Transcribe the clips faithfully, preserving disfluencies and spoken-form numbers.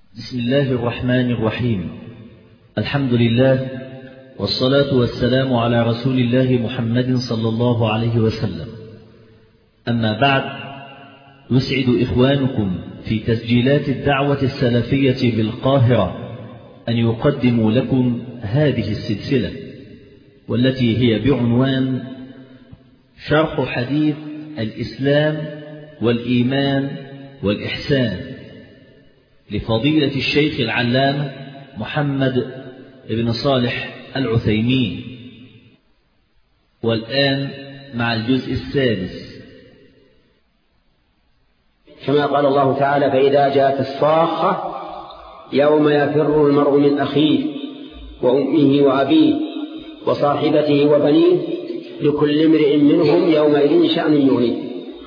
بسم الله الرحمن الرحيم. الحمد لله والصلاة والسلام على رسول الله محمد صلى الله عليه وسلم. أما بعد، يسعد إخوانكم في تسجيلات الدعوة السلفية بالقاهرة أن يقدموا لكم هذه السلسلة، والتي هي بعنوان شرح حديث الإسلام والإيمان والإحسان لفضيلة الشيخ العلامة محمد بن صالح العثيمين. والآن مع الجزء السادس. كما قال الله تعالى: فإذا جاءت الصاخة يوم يفر المرء من أخيه وأمه وأبيه وصاحبته وبنيه لكل امرئ منهم يومئذ شأن يغنيه.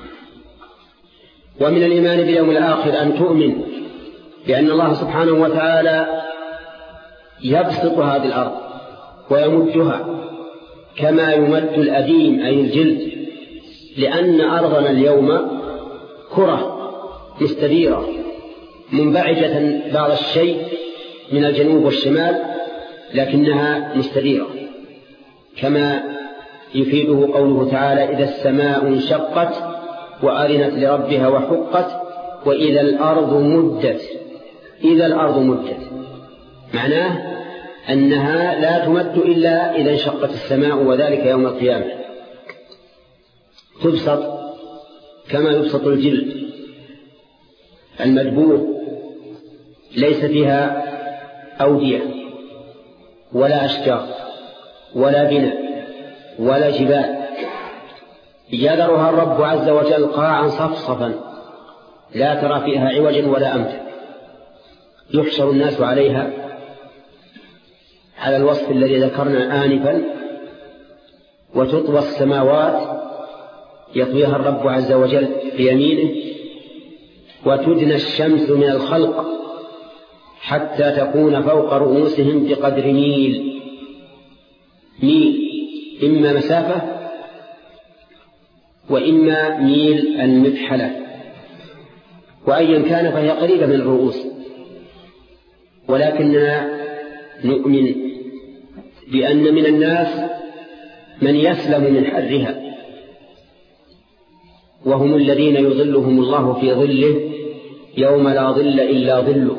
ومن الإيمان باليوم الآخر أن تؤمن بأن الله سبحانه وتعالى يبسط هذه الأرض ويمدها كما يمد الأديم أي الجلد، لأن أرضنا اليوم كرة مستديرة منبعجة بعض الشيء من الجنوب والشمال، لكنها مستديرة، كما يفيده قوله تعالى: إذا السماء انشقت وأذنت لربها وحقت وإذا الأرض مدت. إذا الأرض مدت معناه أنها لا تمد إلا إذا انشقت السماء، وذلك يوم القيامة. تبسط كما يبسط الجلد المدبوغ، ليس فيها أودية ولا أشجار ولا بناء ولا جبال، يذرها الرب عز وجل قاعا صفصفا لا ترى فيها عوجا ولا أمتا. يحشر الناس عليها على الوصف الذي ذكرنا آنفا، وتطوى السماوات يطويها الرب عز وجل بيمينه، وتدنى الشمس من الخلق حتى تكون فوق رؤوسهم بقدر ميل ميل إما مسافة وإما ميل المكحلة، وأيا كان فهي قريبة من الرؤوس. ولكننا نؤمن بأن من الناس من يسلم من حرها، وهم الذين يظلهم الله في ظله يوم لا ظل إلا ظله.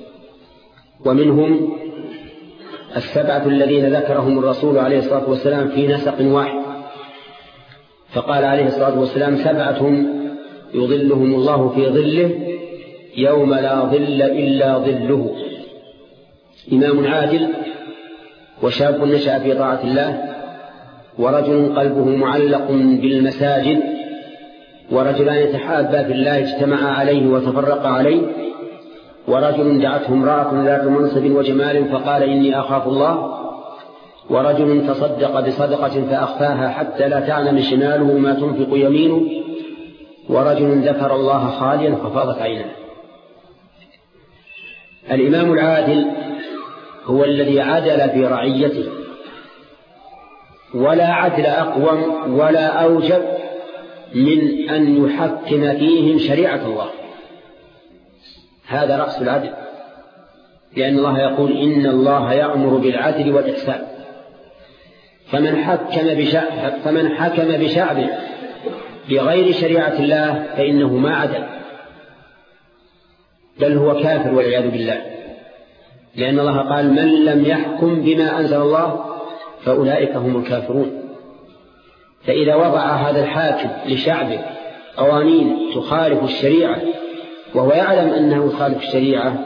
ومنهم السبعة الذين ذكرهم الرسول عليه الصلاة والسلام في نسق واحد، فقال عليه الصلاة والسلام: سبعة يظلهم الله في ظله يوم لا ظل إلا ظله: إمام عادل، وشاب نشأ في طاعة الله، ورجل قلبه معلق بالمساجد، ورجلان يتحابا في الله اجتمعا عليه وتفرقا عليه، ورجل دعته امرأة ذات منصب وجمال فقال: إني أخاف الله، ورجل تصدق بصدقة فأخفاها حتى لا تعلم شماله ما تنفق يمينه، ورجل ذكر الله خاليا ففاضت عيناه. الإمام العادل هو الذي عدل في رعيته، ولا عدل أقوم ولا أوجب من أن يحكم فيهم شريعة الله. هذا رأس العدل، لأن الله يقول: إن الله يأمر بالعدل والإحسان. فمن حكم بشعب فمن حكم بشعب بغير شريعة الله فإنه ما عدل، بل هو كافر والعياذ بالله، لأن الله قال: من لم يحكم بما أنزل الله فأولئك هم الكافرون. فإذا وضع هذا الحاكم لشعبه قوانين تخالف الشريعة وهو يعلم أنه يخالف الشريعة،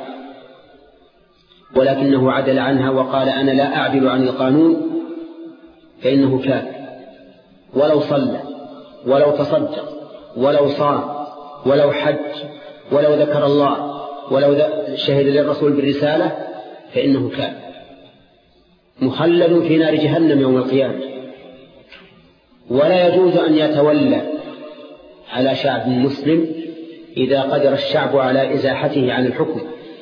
ولكنه عدل عنها وقال: أنا لا أعدل عن القانون، فإنه كافر، ولو صلى ولو تصدق ولو صام ولو حج ولو ذكر الله ولو شهد للرسول بالرسالة فإنه كافر مخلد في نار جهنم يوم القيامة. ولا يجوز أن يتولى على شعب مسلم إذا قدر الشعب على إزاحته عن الحكم.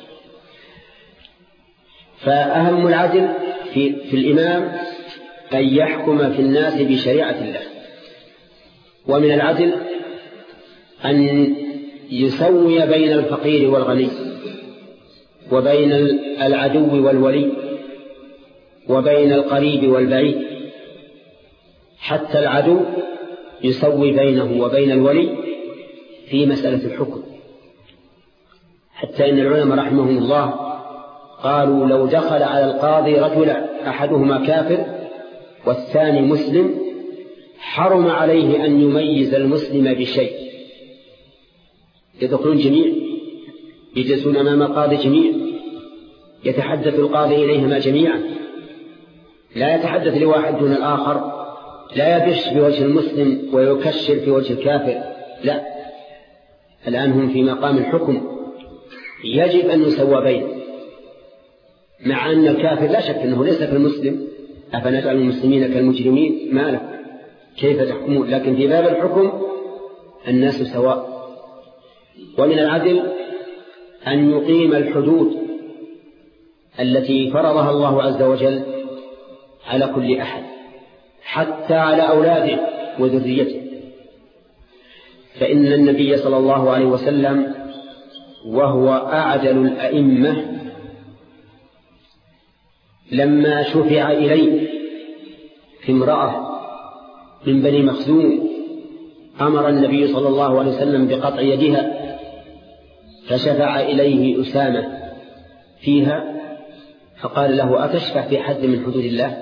فأهم العدل في, في الإمام أن يحكم في الناس بشريعة الله. ومن العدل أن يسوي بين الفقير والغني، وبين العدو والولي وبين القريب والبعيد، حتى العدو يسوي بينه وبين الولي في مسألة الحكم، حتى إن العلماء رحمهم الله قالوا لو دخل على القاضي رجل أحدهما كافر والثاني مسلم حرم عليه أن يميز المسلم بشيء، يدخلون جميع، يجلسون أمام القاضي جميع، يتحدث القاضي إليهما جميعا، لا يتحدث لواحد دون الآخر، لا يبش بوجه المسلم ويكشر في وجه الكافر، لا، الآن هم في مقام الحكم، يجب أن يسوى بينه، مع أن الكافر لا شك أنه ليس كالمسلم، أفنجعل المسلمين كالمجرمين، ما له كيف تحكمون، لكن في باب الحكم الناس سواء. ومن العدل أن يقيم الحدود التي فرضها الله عز وجل على كل أحد، حتى على أولاده وذريته، فإن النبي صلى الله عليه وسلم وهو أعدل الأئمة لما شفع إليه في امرأة من بني مخزوم أمر النبي صلى الله عليه وسلم بقطع يدها، فشفع إليه أسامة فيها فقال له أتشفع في حد من حدود الله؟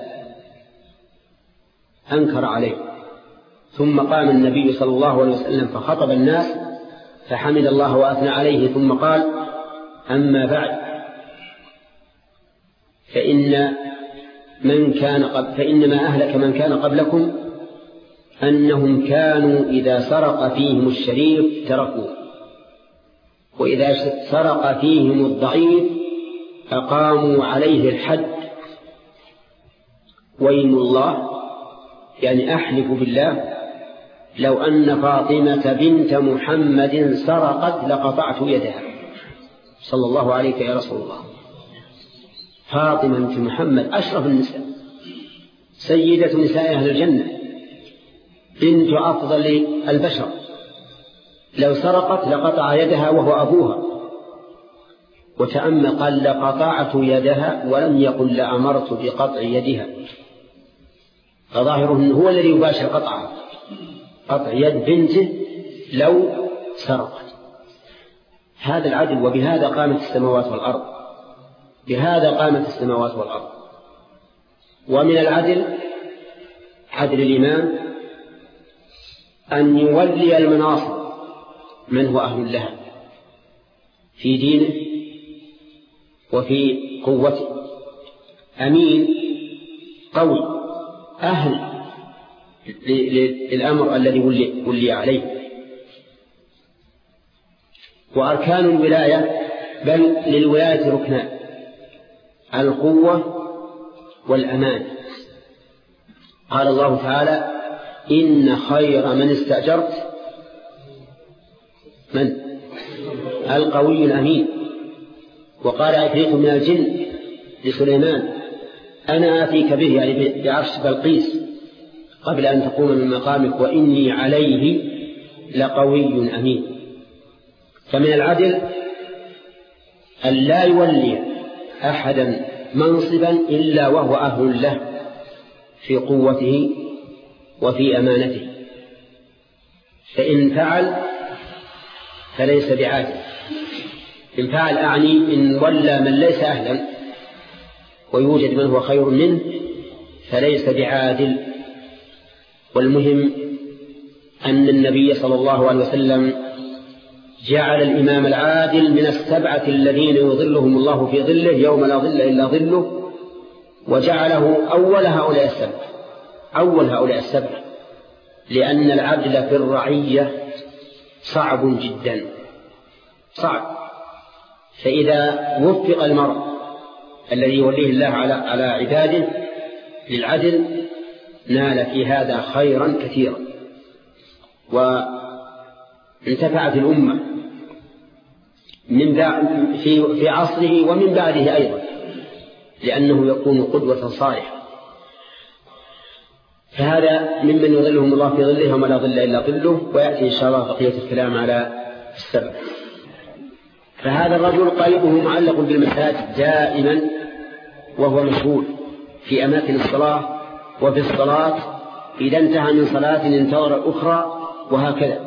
أنكر عليه، ثم قام النبي صلى الله عليه وسلم فخطب الناس فحمد الله وأثنى عليه، ثم قال أما بعد فإن من كان قبل فإنما أهلك من كان قبلكم أنهم كانوا إذا سرق فيهم الشريف تركوه، وإذا سرق فيهم الضعيف أقاموا عليه الحد، ويم الله يعني أحلف بالله لو أن فاطمة بنت محمد سرقت لقطعت يدها. صلى الله عليك يا رسول الله. فاطمة بنت محمد أشرف النساء، سيدة نساء أهل الجنة، بنت أفضل البشر، لو سرقت لقطع يدها وهو أبوها. وتأمل قال لقطعت يدها ولم يقل لأمرت بقطع يدها، فظاهره أنه هو الذي يباشر قطعها، قطع يد بنته لو سرقت. هذا العدل، وبهذا قامت السماوات والأرض، بهذا قامت السماوات والأرض. ومن العدل عدل الإمام أن يولي المناصب من هو أهل لها في دينه وفي قوته، أمين قوي أهل للأمر الذي ولي, ولي عليه. وأركان الولاية بل للولاية ركنان: القوة والأمان. قال الله تعالى إن خير من استأجرت من القوي الأمين. وقال عفريت من الجن لسليمان أنا آتيك به، يعني بعرش بلقيس، قبل أن تقوم من مقامك وإني عليه لقوي أمين. فمن العدل أن لا يولي أحدا منصبا إلا وهو أهل له في قوته وفي أمانته، فإن فعل فليس بعادل. إن فعل أعني إن ولى من ليس أهلا ويوجد من هو خير منه فليس بعادل. والمهم أن النبي صلى الله عليه وسلم جعل الإمام العادل من السبعة الذين يظلهم الله في ظله يوم لا ظل إلا ظله، وجعله أول هؤلاء السبعة، أول هؤلاء السبعة، لأن العدل في الرعية صعب جدا، صعب. فإذا وفق المرء الذي يوليه الله على على عباده للعدل نال في هذا خيرا كثيرا، وانتفعت الأمة من في في عصره ومن بعده أيضا، لأنه يكون قدوة صالحة. فهذا ممن يظلهم الله في ظله وما لا ظل إلا ظله. ويأتي إن شاء الله بقية الكلام على السبب. فهذا الرجل قلبه معلق بالمساجد دائما، وهو مشغول في أماكن الصلاة وفي الصلاة، إذا انتهى من صلاة انتظر الأخرى، وهكذا.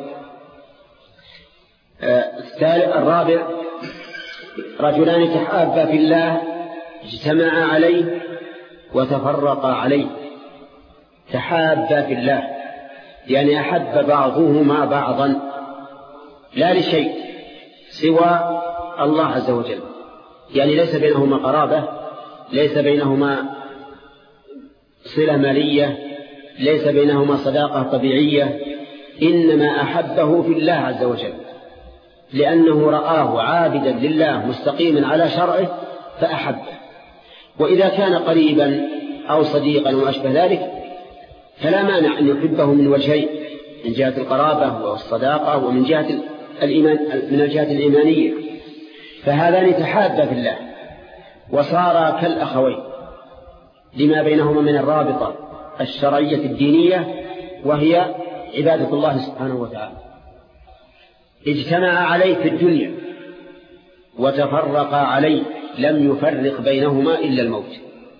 الثالث الرابع رجلان تحابا في الله اجتمعا عليه وتفرقا عليه. تحابا في الله يعني أحب بعضهما بعضا لا لشيء سوى الله عز وجل، يعني ليس بينهما قرابة، ليس بينهما صلة مالية، ليس بينهما صداقة طبيعية، إنما أحبه في الله عز وجل لأنه رآه عابدا لله مستقيما على شرعه فأحبه. وإذا كان قريبا أو صديقا وأشبه ذلك فلا مانع أن يحبه من وجهين، من جهة القرابة والصداقة ومن جهة الإيمان، من الجهة الإيمانية. فهذان تحابا في الله وصارا كالأخوين لما بينهما من الرابطة الشرعية الدينية، وهي عبادة الله سبحانه وتعالى. اجتمع عليه في الدنيا وتفرقا عليه، لم يفرق بينهما إلا الموت،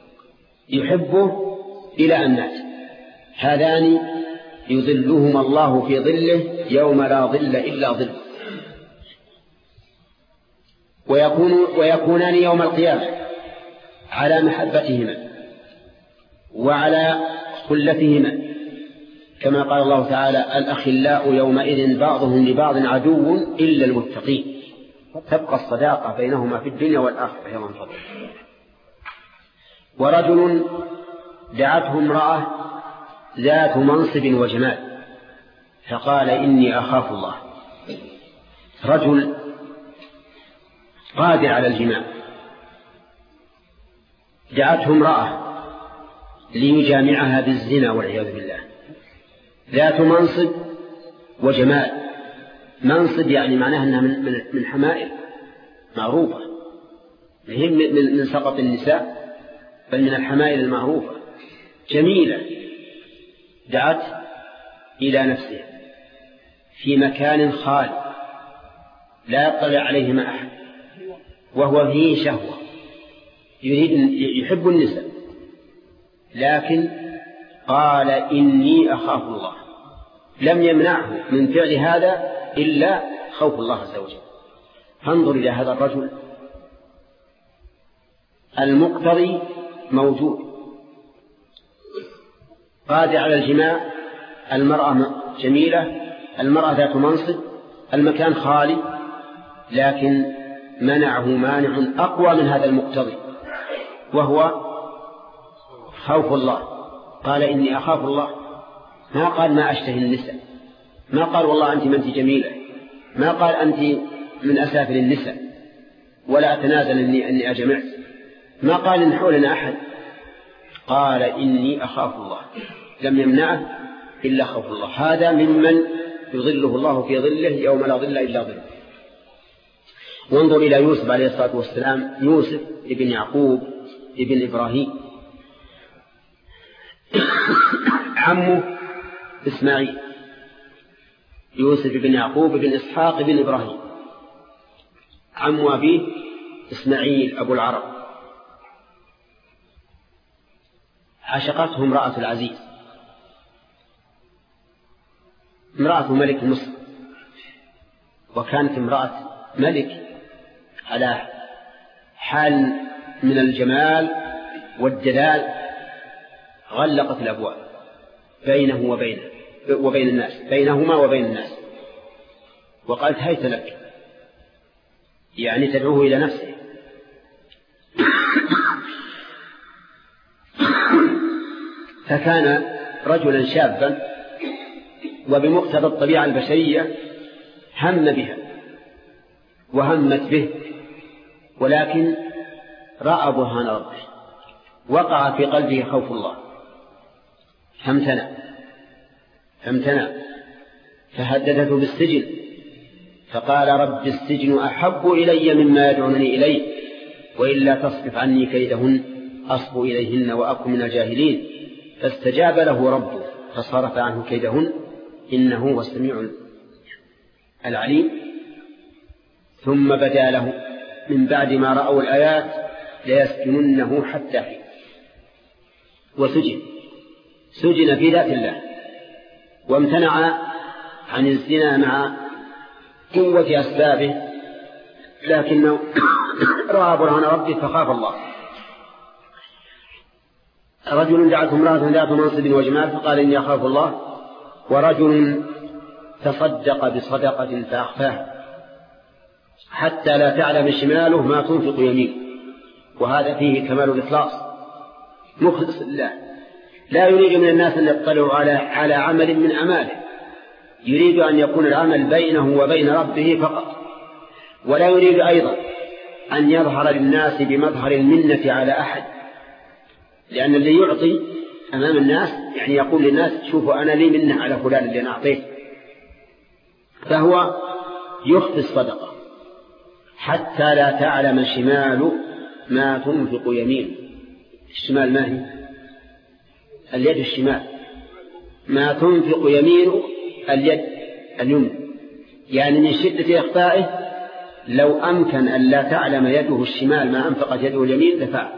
يحبه إلى أن مات. هذان يظلهما الله في ظله يوم لا ظل إلا ظله، ويكون ويكونان يوم القيامة على محبتهما وعلى خلتهما، كما قال الله تعالى: الأخلاء يومئذ بعضهم لبعض عدو إلا المتقين. تبقى الصداقة بينهما في الدنيا والآخرة يوم الفضل. ورجل دعته امرأة ذات منصب وجمال فقال: إني أخاف الله. رجل قادر على الجماع، دعته امرأة ليجامعها بالزنا والعياذ بالله، ذات منصب وجمال. منصب يعني معناها أنها من من حمائل معروفة، هي من سقط النساء، بل من الحمائل المعروفة، جميلة. دعت إلى نفسها في مكان خالي لا يطلع عليهما أحد، وهو فيه شهوة، يريد يحب النساء، لكن قال: إني أخاف الله. لم يمنعه من فعل هذا إلا خوف الله عز وجل. فانظر إلى هذا الرجل، المقتضي موجود، قادر على الجماع، المرأة جميلة، المرأة ذات منصب، المكان خالي، لكن منعه مانع أقوى من هذا المقتضي، وهو خوف الله. قال: إني أخاف الله. ما قال: ما أشتهي النساء، ما قال: والله أنت منت جميلة، ما قال: أنت من أسافل النساء، ولا أتنازل أني, أني أجمعت، ما قال: إن حولنا أحد. قال: إني أخاف الله. لم يمنعه إلا خوف الله. هذا ممن يظله الله في ظله يوم لا ظل إلا ظله. وانظر إلى يوسف عليه الصلاة والسلام، يوسف ابن يعقوب ابن إبراهيم، عمه إسماعيل، يوسف بن يعقوب بن إسحاق بن إبراهيم، عم أبيه إسماعيل أبو العرب. عشقته امرأة العزيز، امرأة ملك مصر، وكانت امرأة ملك على حال من الجمال والدلال، غلقت الأبواب بينه وبينه وبين الناس، بينهما وبين الناس، وقالت: هيت لك، يعني تدعوه إلى نفسه. فكان رجلا شابا، وبمقتضى الطبيعة البشرية هم بها وهمت به، ولكن رأى برهان ربه، وقع في قلبه خوف الله، فامتنع فامتنع فهددته بالسجن، فقال: رب السجن أحب إلي مما يدعونني إليه، وإلا تصرف عني كيدهن أصب إليهن وأكن من الجاهلين. فاستجاب له ربه فصرف عنه كيدهن إنه هو السميع العليم. ثم بدا له من بعد ما رأوا الآيات ليسجننه حتى حين. وسجن سجن في ذات الله، وامتنع عن الزنا مع قوة أسبابه، لكنه رأى برهان ربه فخاف الله. رجل دعته امرأة ذات منصب وجمال فقال إني أخاف الله. ورجل تصدق بصدقة فأخفاها حتى لا تعلم شماله ما تنفق يمينه، وهذا فيه كمال الإخلاص، مخلص لله، لا يريد من الناس أن يطلعوا على على عمل من أعماله، يريد أن يكون العمل بينه وبين ربه فقط، ولا يريد أيضا أن يظهر للناس بمظهر المنة على أحد، لأن اللي يعطي أمام الناس يعني يقول للناس شوفوا أنا لي منة على فلان اللي أنا أعطيه، فهو يخفي الصدقة حتى لا تعلم شمال ما تنفق يمين. الشمال ما هي؟ اليد الشمال. ما تنفق يمين اليد اليمنى، يعني من شدة إخفائه لو أمكن أن لا تعلم يده الشمال ما أنفقت يده اليمين لفعل.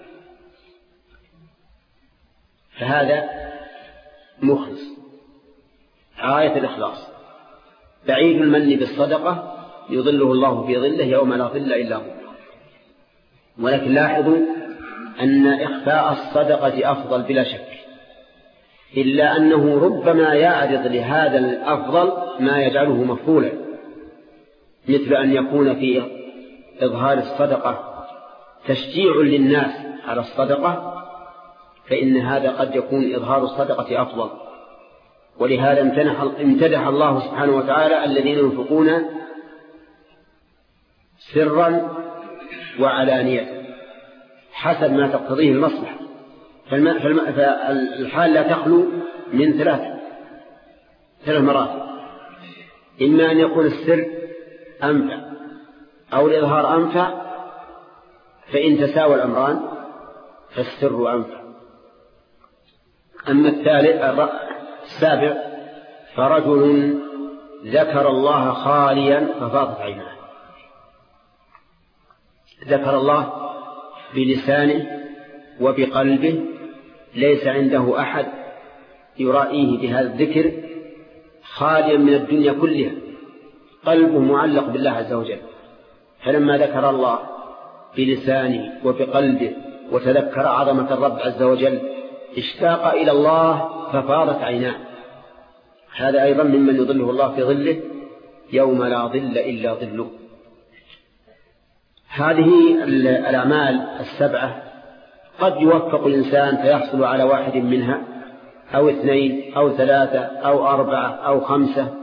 فهذا مخلص غاية الإخلاص، بعيد المن بالصدقة يظله الله في ظله يوم لا ظل إلا هو. ولكن لاحظوا أن إخفاء الصدقة أفضل بلا شك، إلا أنه ربما يعرض لهذا الأفضل ما يجعله مفضولا، مثل أن يكون في إظهار الصدقة تشجيع للناس على الصدقة، فإن هذا قد يكون إظهار الصدقة أفضل. ولهذا امتدح الله سبحانه وتعالى الذين ينفقون سرا وعلانية حسب ما تقتضيه المصلحة. فالحال لا تخلو من ثلاث ثلاث مراتب، إما أن يكون السر أنفع أو الإظهار أنفع، فإن تساوى الأمران فالسر أنفع. أما الثالث السابع فرجل ذكر الله خاليا ففاضت عيناه، ذكر الله بلسانه وبقلبه، ليس عنده أحد يرائيه بهذا الذكر، خاليا من الدنيا كلها، قلبه معلق بالله عز وجل. فلما ذكر الله بلسانه وبقلبه وتذكر عظمة الرب عز وجل اشتاق إلى الله ففاضت عيناه. هذا أيضا ممن يظله الله في ظله يوم لا ظل إلا ظله. هذه الأعمال السبعة قد يوفق الإنسان فيحصل على واحد منها أو اثنين أو ثلاثة أو أربعة أو خمسة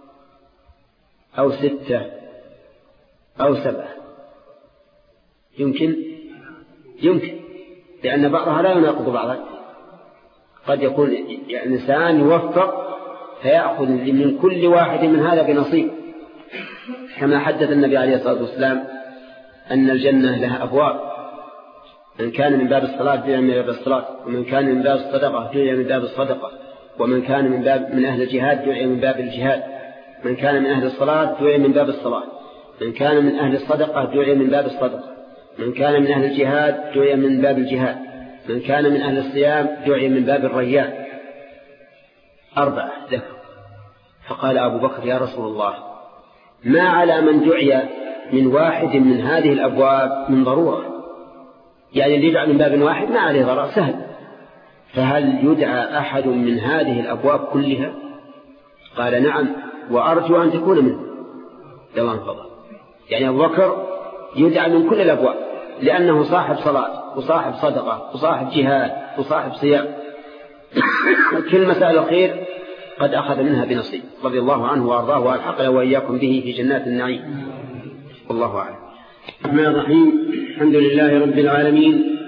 أو ستة أو سبعة، يمكن يمكن لأن بعضها لا يناقض بعضها. قد يكون يعني إنسان يوفق فيأخذ من كل واحد من هذا بنصيب، كما حدث النبي عليه الصلاة والسلام أن الجنة لها أبواب، من كان من باب الصلاة جاء من باب الصلاة، ومن كان من باب الصدقة جاء من باب الصدقة، ومن كان من باب من أهل الجهاد جاء من باب الجهاد، من كان من أهل الصلاة جاء من باب الصلاة، من كان من أهل الصدقة جاء من باب الصدقة، من كان من أهل الجهاد جاء من باب الجهاد، من كان من أهل الصيام جاء من باب الريان. أربعة ذكر. فقال أبو بكر يا رسول الله ما على من دعي من واحد من هذه الأبواب من ضرورة، يعني اللي يدعى من باب واحد ما عليه ضرر سهل، فهل يدعى أحد من هذه الأبواب كلها؟ قال نعم وأرجو أن تكون منه دوام فضل. يعني أبو بكر يدعى من كل الأبواب لأنه صاحب صلاة وصاحب صدقة وصاحب جهاد وصاحب صيام، كل مسائل الخير قد أخذ منها بنصيب، رضي الله عنه وأرضاه وألحقنا وإياكم به في جنات النعيم. والله أعلم. الرحمن الرحيم. الحمد لله رب العالمين،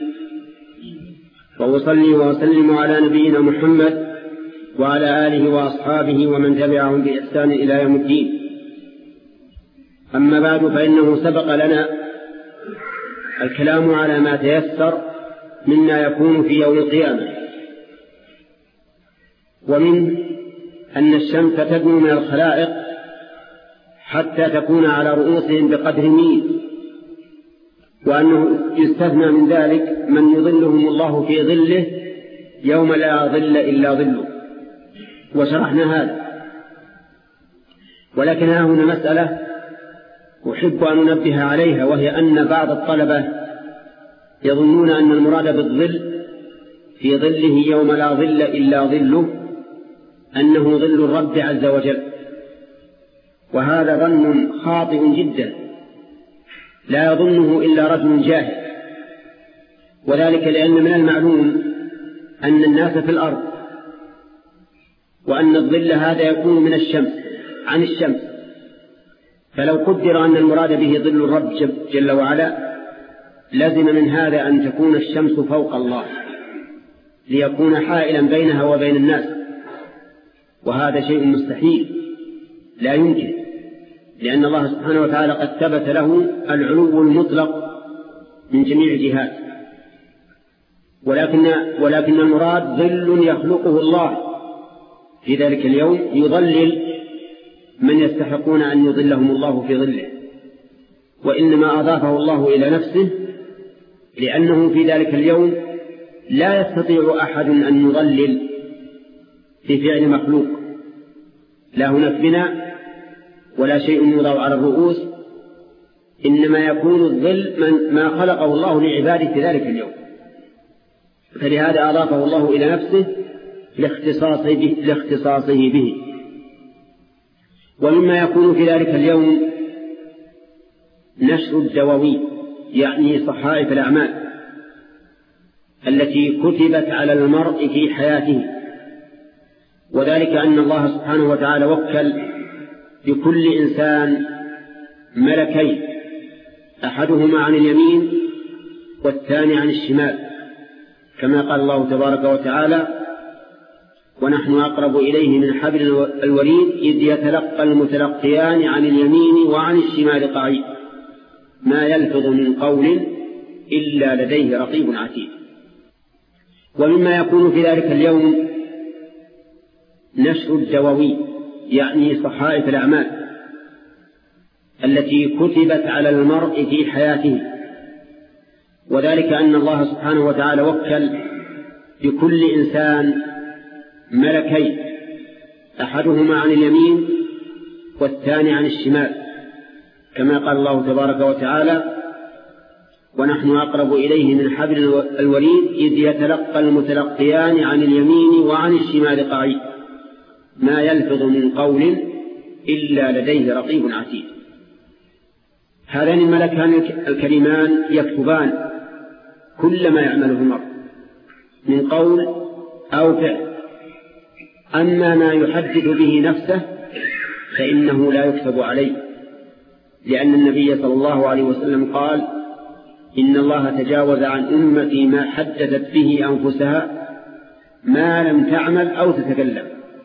وأصلي وأسلم على نبينا محمد وعلى آله وأصحابه ومن تبعهم بإحسان إلى يوم الدين. أما بعد، فإنه سبق لنا الكلام على ما تيسر مما يكون في يوم القيامة، ومن أن الشمس تدنو من الخلائق حتى تكون على رؤوسهم بقدر ميل، وأنه يستثنى من ذلك من يظلهم الله في ظله يوم لا ظل إلا ظله، وشرحنا هذا. ولكن ها هنا مسألة أحب أن ننبه عليها، وهي أن بعض الطلبة يظنون أن المراد بالظل في ظله يوم لا ظل إلا ظله أنه ظل الرب عز وجل، وهذا ظن خاطئ جدا لا يظنه إلا رجل جاهل، وذلك لأن من المعلوم أن الناس في الأرض، وأن الظل هذا يكون من الشمس عن الشمس، فلو قدر أن المراد به ظل الرب جل وعلا لازم من هذا أن تكون الشمس فوق الله ليكون حائلا بينها وبين الناس، وهذا شيء مستحيل لا يمكن، لأن الله سبحانه وتعالى قد ثبت له العلو المطلق من جميع الجهات، ولكن, ولكن المراد ظل يخلقه الله في ذلك اليوم يظلل من يستحقون أن يظلهم الله في ظله، وإنما أضافه الله إلى نفسه لأنه في ذلك اليوم لا يستطيع أحد أن يظلل في فعل مخلوق، لا هناك بناء ولا شيء يوضع على الرؤوس، إنما يكون الظل من ما خلقه الله لعباده في ذلك اليوم، فلهذا أضافه الله إلى نفسه لاختصاصه به, لاختصاصه به. ومما يكون في ذلك اليوم نشر الدواوين، يعني صحائف الأعمال التي كتبت على المرء في حياته، وذلك أن الله سبحانه وتعالى وكل بكل إنسان ملكين، أحدهما عن اليمين والثاني عن الشمال، كما قال الله تبارك وتعالى: ونحن أقرب إليه من حبل الوريد إذ يتلقى المتلقيان عن اليمين وعن الشمال قعيد ما يلفظ من قول إلا لديه رقيب عتيد. ومما يكون في ذلك اليوم نشر الدواوين، يعني صحائف الأعمال التي كتبت على المرء في حياته، وذلك أن الله سبحانه وتعالى وكل بكل إنسان ملكين، أحدهما عن اليمين والثاني عن الشمال، كما قال الله تبارك وتعالى: ونحن أقرب إليه من حبل الوريد إذ يتلقى المتلقيان عن اليمين وعن الشمال قعيد ما يلفظ من قول إلا لديه رقيب عتيد. هذان الملكان الكريمان يكتبان كل ما يعمله المرء من قول أو فعل، أما ما يحدث به نفسه فإنه لا يكتب عليه، لأن النبي صلى الله عليه وسلم قال: إن الله تجاوز عن أمتي ما حدثت به أنفسها ما لم تعمل أو تتكلم.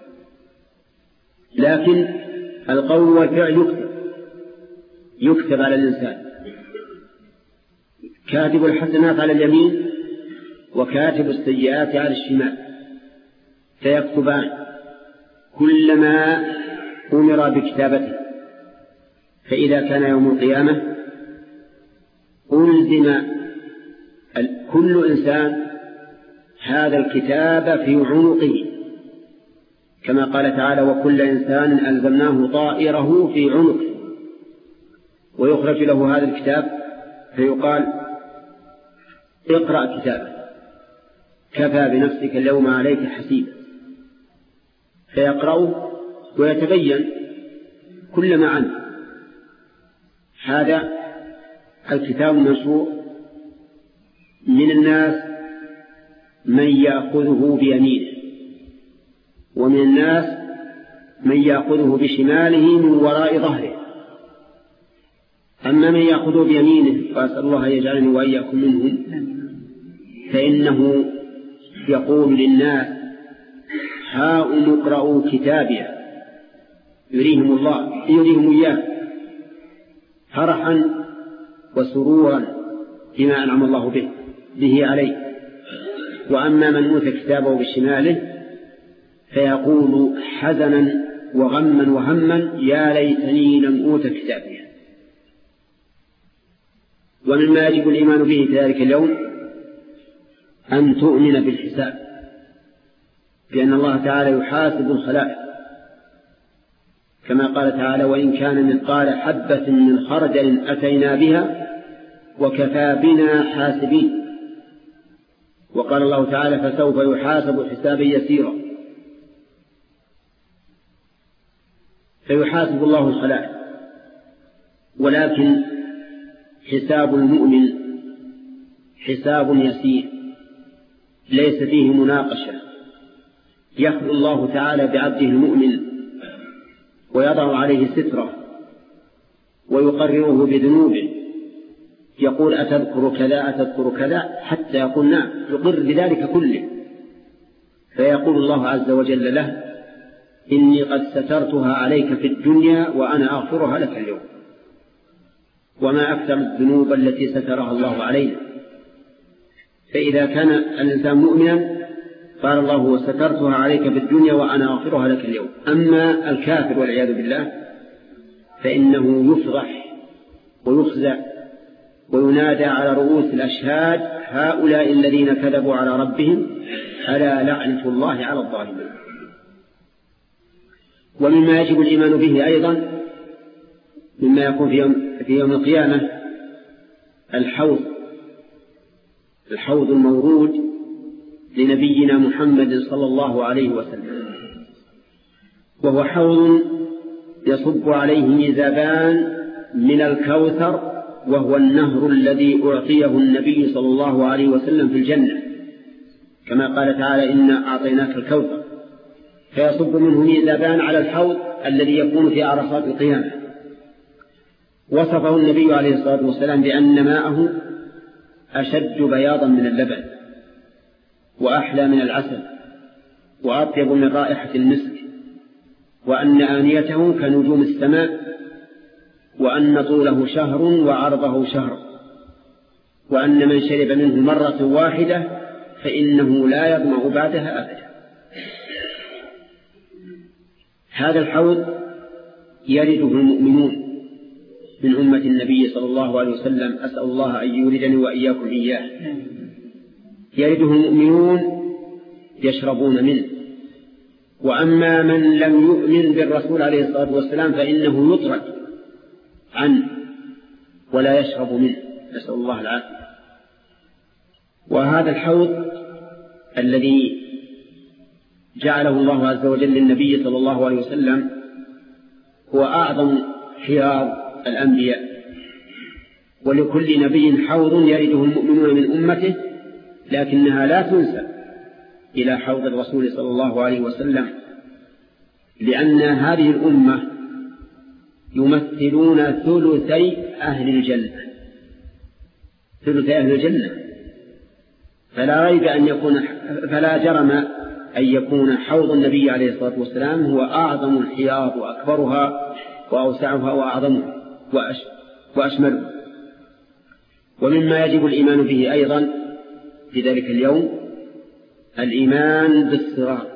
لكن القول والفعل يكتب يكتب على الإنسان، كاتب الحسنات على اليمين وكاتب السيئات على الشمال، فيكتبان كلما أمر بكتابته. فإذا كان يوم القيامة ألزم كل إنسان هذا الكتاب في عنقه، كما قال تعالى: وكل إنسان ألزمناه طائره في عنقه، ويخرج له هذا الكتاب فيقال: اقرأ كتابه كفى بنفسك اليوم عليك حسيبا، فيقرأه ويتبين كل ما عنه. هذا الكتاب المنشور من الناس من يأخذه بيمينه، ومن الناس من يأخذه بشماله من وراء ظهره. أما من يأخذه بيمينه، وأسأل الله يجعلني وإياكم منهم، فإنه يقول للناس: هاؤم اقرأوا كتابي، يريهم الله يريهم إياه فرحا وسرورا بما أنعم الله به به عليه. وأما من أوتي كتابه بشماله فيقول حزنا وغما وهما يا ليتني لم أوت كتابيا. ومما يجب الإيمان به في ذلك اليوم أن تؤمن بالحساب، بأن الله تعالى يحاسب الخلائق، كما قال تعالى وإن كان مثقال حبة من خردل أتينا بها وكفى بنا حاسبين. وقال الله تعالى فسوف يحاسب حسابا يسيرا. فيحاسب الله الخلائق، ولكن حساب المؤمن حساب يسير ليس فيه مناقشة. يخلو الله تعالى بعبده المؤمن ويضع عليه ستره ويقرره بذنوبه، يقول أتذكر كذا أتذكر كذا، حتى يقول نعم، يقر بذلك كله. فيقول الله عز وجل له إني قد سترتها عليك في الدنيا وأنا أغفرها لك اليوم. وما أكثر الذنوب التي سترها الله علينا. فإذا كان الإنسان مؤمنا قال الله وسترتها عليك في الدنيا وأنا أغفرها لك اليوم. أما الكافر والعياذ بالله فإنه يفضح ويخزى وينادى على رؤوس الأشهاد هؤلاء الذين كذبوا على ربهم ألا لعنة الله على الظالمين. ومما يجب الإيمان به أيضا مما يكون في يوم, في يوم القيامة الحوض الحوض المورود لنبينا محمد صلى الله عليه وسلم، وهو حوض يصب عليه ميزابان من الكوثر، وهو النهر الذي أعطيه النبي صلى الله عليه وسلم في الجنة، كما قال تعالى إنا أعطيناك الكوثر. فيصب منه ميزابان على الحوض الذي يكون في عرصات القيامة. وصفه النبي عليه الصلاة والسلام بأن ماءه أشد بياضا من اللبن وأحلى من العسل وأطيب من رائحة المسك، وأن آنيته كنجوم السماء، وأن طوله شهر وعرضه شهر، وأن من شرب منه مرة واحدة فإنه لا يظمأ بعدها أبدا. هذا الحوض يرده المؤمنون من أمة النبي صلى الله عليه وسلم، أسأل الله أن يوردني وإياكم إياه. يرده المؤمنون يشربون منه. وأما من لم يؤمن بالرسول عليه الصلاة والسلام فإنه يطرد عنه ولا يشرب منه، نسأل الله العافية. وهذا الحوض الذي جعله الله عز وجل للنبي صلى الله عليه وسلم هو أعظم حياض الأنبياء، ولكل نبي حوض يرده المؤمنون من أمته، لكنها لا تنسب إلى حوض الرسول صلى الله عليه وسلم، لأن هذه الأمة يمثلون ثلثي أهل الجنة ثلثي أهل الجنة فلا ريب أن يكون فلا جرم أن يكون حوض النبي عليه الصلاة والسلام هو أعظم الحياض وأكبرها وأوسعها وأعظمها وأشملها. ومما يجب الإيمان به أيضا في ذلك اليوم الإيمان بالصراط.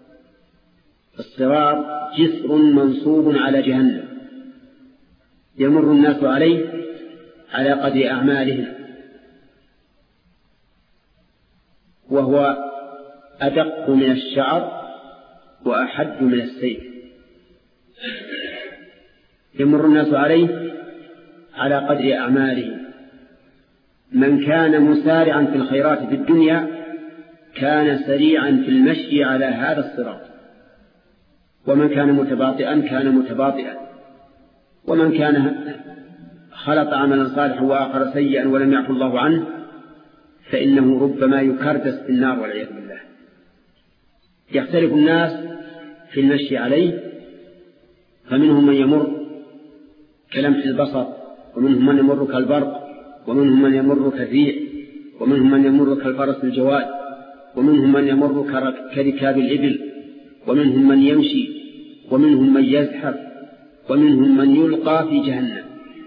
الصراط جسر منصوب على جهنم يمر الناس عليه على قدر أعمالهم، وهو أدق من الشعر وأحد من السيف. يمر الناس عليه على قدر أعمالهم. من كان مسارعا في الخيرات في الدنيا كان سريعا في المشي على هذا الصراط، ومن كان متباطئا كان متباطئا، ومن كان خلط عملا صالحا وآخر سيئا ولم يعفو الله عنه فإنه ربما يكردس في النار والعياذ بالله. يختلف الناس في المشي عليه، فمنهم من يمر كلمح البصر، ومنهم من يمر كالبرق، ومنهم من يمر كالريح، ومنهم من يمر كالفرس الجواد، ومنهم من يمر كركاب الإبل، ومنهم من يمشي، ومنهم من يزحف، ومنهم من يلقى في جهنم.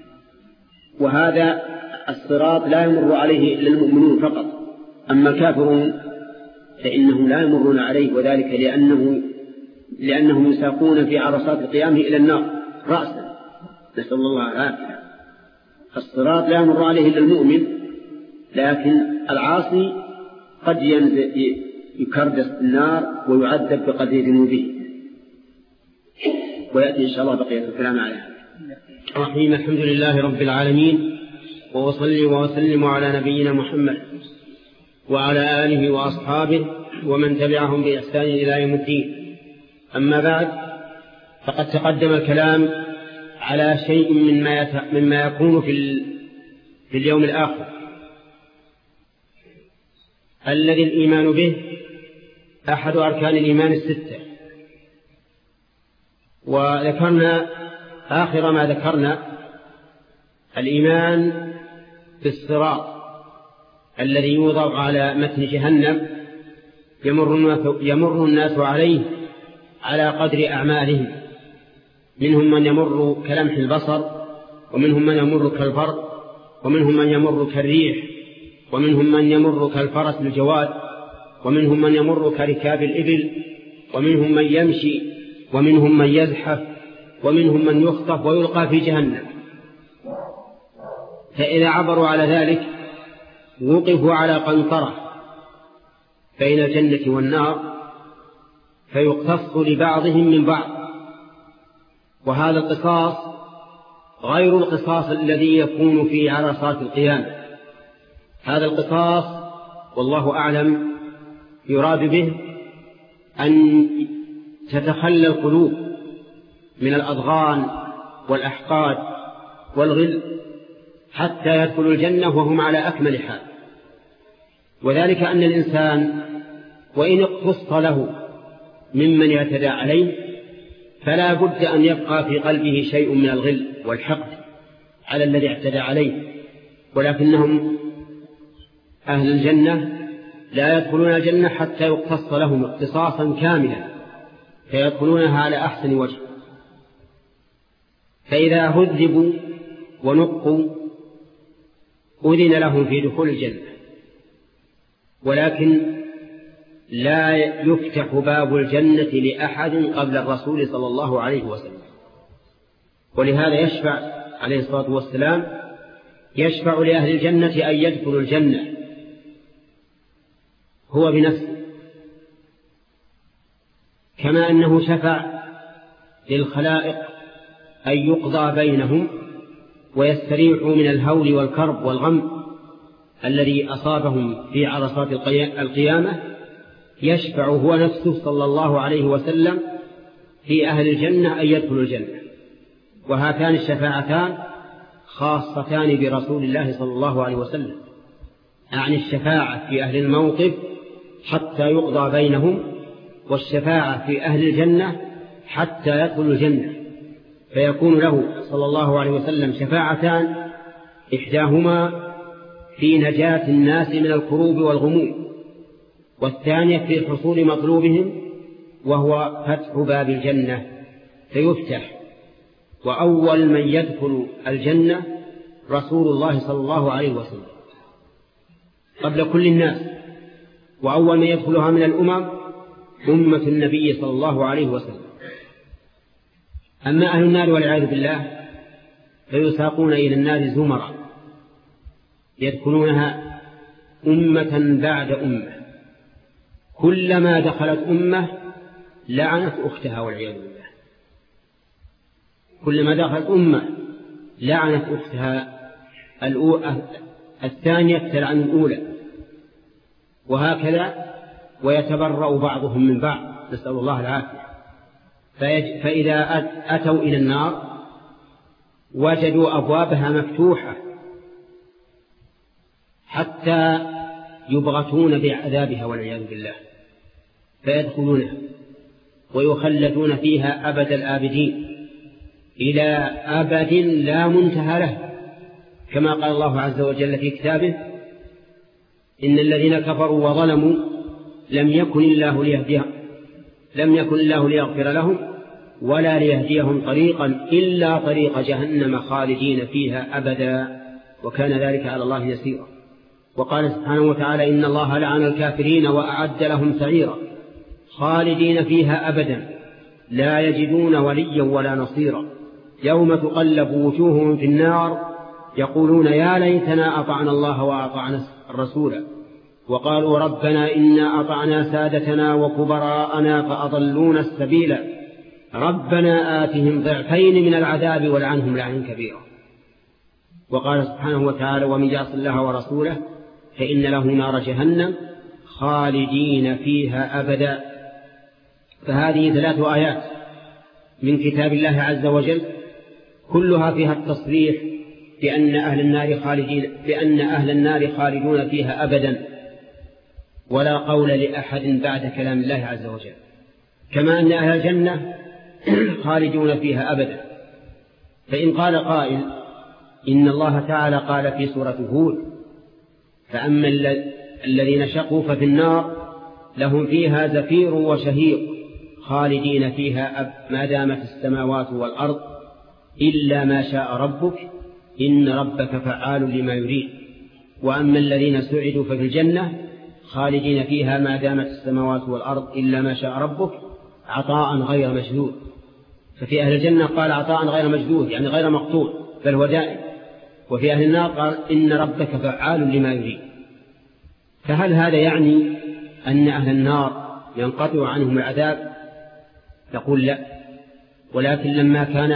وهذا الصراط لا يمر عليه إلا المؤمنون فقط، أما الكافرون فإنهم لا يمرون عليه، وذلك لأنه لأنهم يساقون في عرصات القيامة إلى النار رأسا، نسأل الله العافية. الصراط لا يمر عليه إلا المؤمن، لكن العاصي قد ينزل يكردس النار ويعذب بقدر ذنوبه. ويأتي إن شاء الله بقية الكلام عليه. الرحيم. الحمد لله رب العالمين، وأصلي وأسلم على نبينا محمد وعلى آله وأصحابه ومن تبعهم بإحسان إلى يوم الدين. أما بعد، فقد تقدم الكلام على شيء مما مما يكون في في اليوم الآخر الذي الإيمان به أحد أركان الإيمان الستة. وذكرنا آخر ما ذكرنا الإيمان بالصراط الذي يوضع على متن جهنم يمر الناس عليه على قدر أعمالهم، منهم من يمر كلمح البصر، ومنهم من يمر كالبرق، ومنهم من يمر كالريح، ومنهم من يمر كالفرس الجواد، ومنهم من يمر كركاب الإبل، ومنهم من يمشي، ومنهم من يزحف، ومنهم من يخطف ويلقى في جهنم. فإذا عبروا على ذلك وقفوا على قنطرة بين الجنة والنار فيقتص لبعضهم من بعض. وهذا القصاص غير القصاص الذي يكون في عرصات القيامة. هذا القصاص والله أعلم يراد به أن تتخلى القلوب من الأضغان والأحقاد والغل حتى يدخلوا الجنة وهم على أكمل حال. وذلك أن الإنسان وإن اقتص له ممن يعتدى عليه فلا بد أن يبقى في قلبه شيء من الغل والحقد على الذي اعتدى عليه، ولكنهم أهل الجنة لا يدخلون الجنة حتى يقتص لهم اقتصاصا كاملا فيدخلونها على أحسن وجه. فإذا هذبوا ونقوا أذن لهم في دخول الجنة، ولكن لا يفتح باب الجنة لأحد قبل الرسول صلى الله عليه وسلم. ولهذا يشفع عليه الصلاة والسلام يشفع لأهل الجنة أن يدخلوا الجنة هو بنفسه، كما أنه شفع للخلائق أن يقضى بينهم ويستريحوا من الهول والكرب والغم الذي أصابهم في عرصات القيامة. يشفع هو نفسه صلى الله عليه وسلم في أهل الجنة أن يدخلوا الجنة. وهاتان الشفاعتان خاصتان برسول الله صلى الله عليه وسلم، أعني الشفاعة في أهل الموقف حتى يقضى بينهم، والشفاعة في أهل الجنة حتى يدخلوا الجنة. فيكون له صلى الله عليه وسلم شفاعتان، إحداهما في نجاة الناس من الكروب والغموم، والثانية في حصول مطلوبهم وهو فتح باب الجنة فيفتح. وأول من يدخل الجنة رسول الله صلى الله عليه وسلم قبل كل الناس، وأول من يدخلها من الأمم أمة النبي صلى الله عليه وسلم. أما أهل النار والعياذ بالله فيساقون إلى النار زمرا يدخلونها أمة بعد أمة، كلما دخلت أمة لعنت أختها والعياذ بالله. كلما دخلت أمة لعنت أختها الثانية تلعن الأولى، وهكذا ويتبرأ بعضهم من بعض، نسأل الله العافية. فإذا أتوا إلى النار وجدوا أبوابها مفتوحة حتى يبغتون بعذابها والعياذ بالله، فيدخلونها ويخلدون فيها أبد الآبدين إلى أبد لا منتهى له، كما قال الله عز وجل في كتابه: إن الذين كفروا وظلموا لم يكن الله ليهديهم لم يكن الله ليغفر لهم ولا ليهديهم طريقا إلا طريق جهنم خالدين فيها أبدا وكان ذلك على الله يسيرا. وقال سبحانه وتعالى: إن الله لعن الكافرين وأعد لهم سعيرا خالدين فيها أبدا لا يجدون وليا ولا نصيرا يوم تقلب وجوههم في النار يقولون يا ليتنا أطعنا الله وأطعنا الرسول وقالوا ربنا إنا أطعنا سادتنا وكبراءنا فأضلونا السبيل ربنا آتهم ضعفين من العذاب ولعنهم لعنا كبيرا. وقال سبحانه وتعالى ومن يعص الله ورسوله فإن له نار جهنم خالدين فيها أبدا. فهذه ثلاث آيات من كتاب الله عز وجل كلها فيها التصريح بأن أهل النار خالدين بأن أهل النار خالدون فيها أبدا ولا قول لأحد بعد كلام الله عز وجل، كما أن أهل الجنة خالدون فيها أبدا. فإن قال قائل إن الله تعالى قال في سورة هود فأما الذين شقوا ففي النار لهم فيها زفير وشهيق خالدين فيها ما دامت السماوات والأرض إلا ما شاء ربك إن ربك فعال لما يريد. وأما الذين سعدوا ففي الجنة خالدين فيها ما دامت السماوات والأرض إلا ما شاء ربك عطاء غير مجدود. ففي أهل الجنة قال عطاء غير مجدود يعني غير مقطوع بل هو دائم. وفي أهل النار قال إن ربك فعال لما يريد. فهل هذا يعني أن أهل النار ينقطع عنهم العذاب؟ يقول لا، ولكن لما كان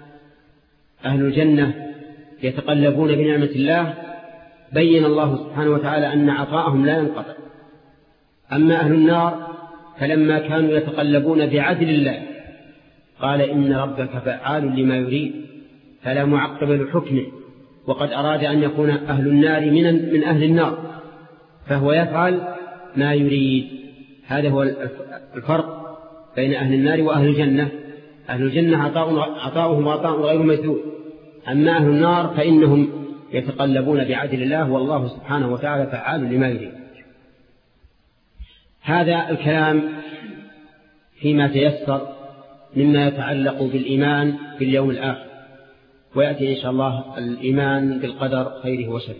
أهل الجنة يتقلبون بنعمة الله بين الله سبحانه وتعالى أن عطاءهم لا ينقطع. أما أهل النار فلما كانوا يتقلبون بعدل الله قال إن ربك فعال لما يريد فلا معقب لحكمه، وقد أراد أن يكون أهل النار من, من أهل النار فهو يفعل ما يريد. هذا هو الفرق بين أهل النار وأهل الجنة. أهل الجنة عطاؤهم عطاء غير مجدود، أما أهل النار فإنهم يتقلبون بعدل الله والله سبحانه وتعالى فعال لما يريد. هذا الكلام فيما تيسر مما يتعلق بالإيمان باليوم الآخر، ويأتي إن شاء الله الإيمان بالقدر خيره وشره.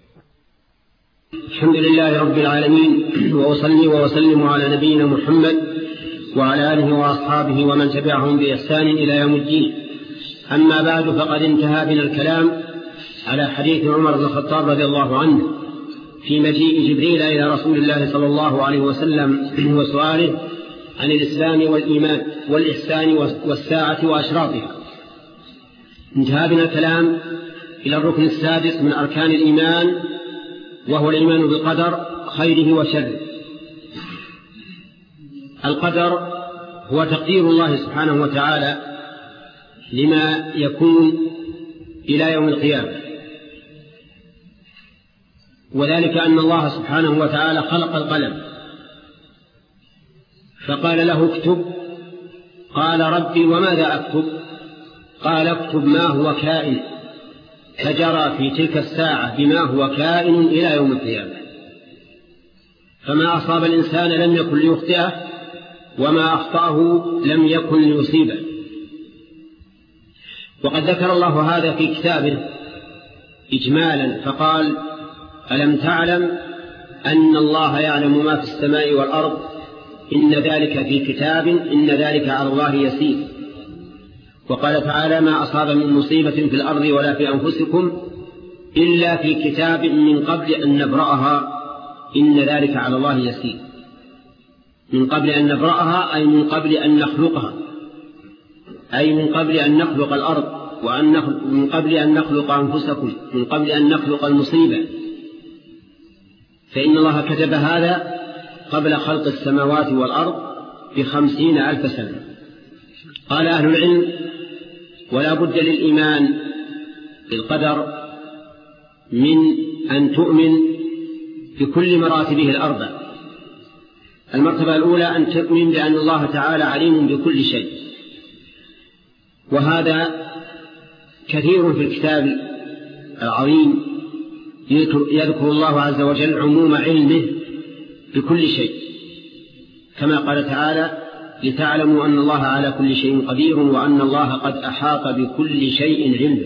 الحمد لله رب العالمين، وأصلي وأسلم على نبينا محمد وعلى آله وأصحابه ومن تبعهم بإحسان إلى يوم الدين. أما بعد، فقد انتهى بنا الكلام على حديث عمر بن الخطاب رضي الله عنه في مجيء جبريل إلى رسول الله صلى الله عليه وسلم وسؤاله عن الإسلام والإيمان والإحسان والساعة وأشراطها. انتهى بنا الكلام إلى الركن السادس من أركان الإيمان، وهو الإيمان بالقدر خيره وشره. القدر هو تقدير الله سبحانه وتعالى لما يكون إلى يوم القيامة، وذلك أن الله سبحانه وتعالى خلق القلم فقال له اكتب، قال ربي وماذا أكتب؟ قال اكتب ما هو كائن، فجرى في تلك الساعة بما هو كائن إلى يوم القيامة. فما أصاب الإنسان لم يكن ليخطئه، وما أخطأه لم يكن ليصيبه. وقد ذكر الله هذا في كتابه إجمالا فقال ألم تعلم أن الله يعلم ما في السماء والأرض إن ذلك في كتاب إن ذلك على الله يسير. وقال تعالى ما أصاب من مصيبة في الأرض ولا في أنفسكم إلا في كتاب من قبل أن نبرأها إن ذلك على الله يسير. من قبل أن نبرأها أي من قبل أن نخلقها، أي من قبل أن نخلق الأرض، وأن نخلق من قبل أن نخلق أنفسكم، من قبل أن نخلق المصيبة. فإن الله كتب هذا قبل خلق السماوات والأرض بخمسين ألف سنة. قال أهل العلم ولا بد للإيمان بالقدر من أن تؤمن بكل مراتبه الأربع. المرتبة الأولى أن تؤمن بأن الله تعالى عليم بكل شيء، وهذا كثير في الكتاب العظيم يذكر الله عز وجل عموم علمه بكل شيء، كما قال تعالى لتعلموا أن الله على كل شيء قدير وأن الله قد أحاط بكل شيء علما.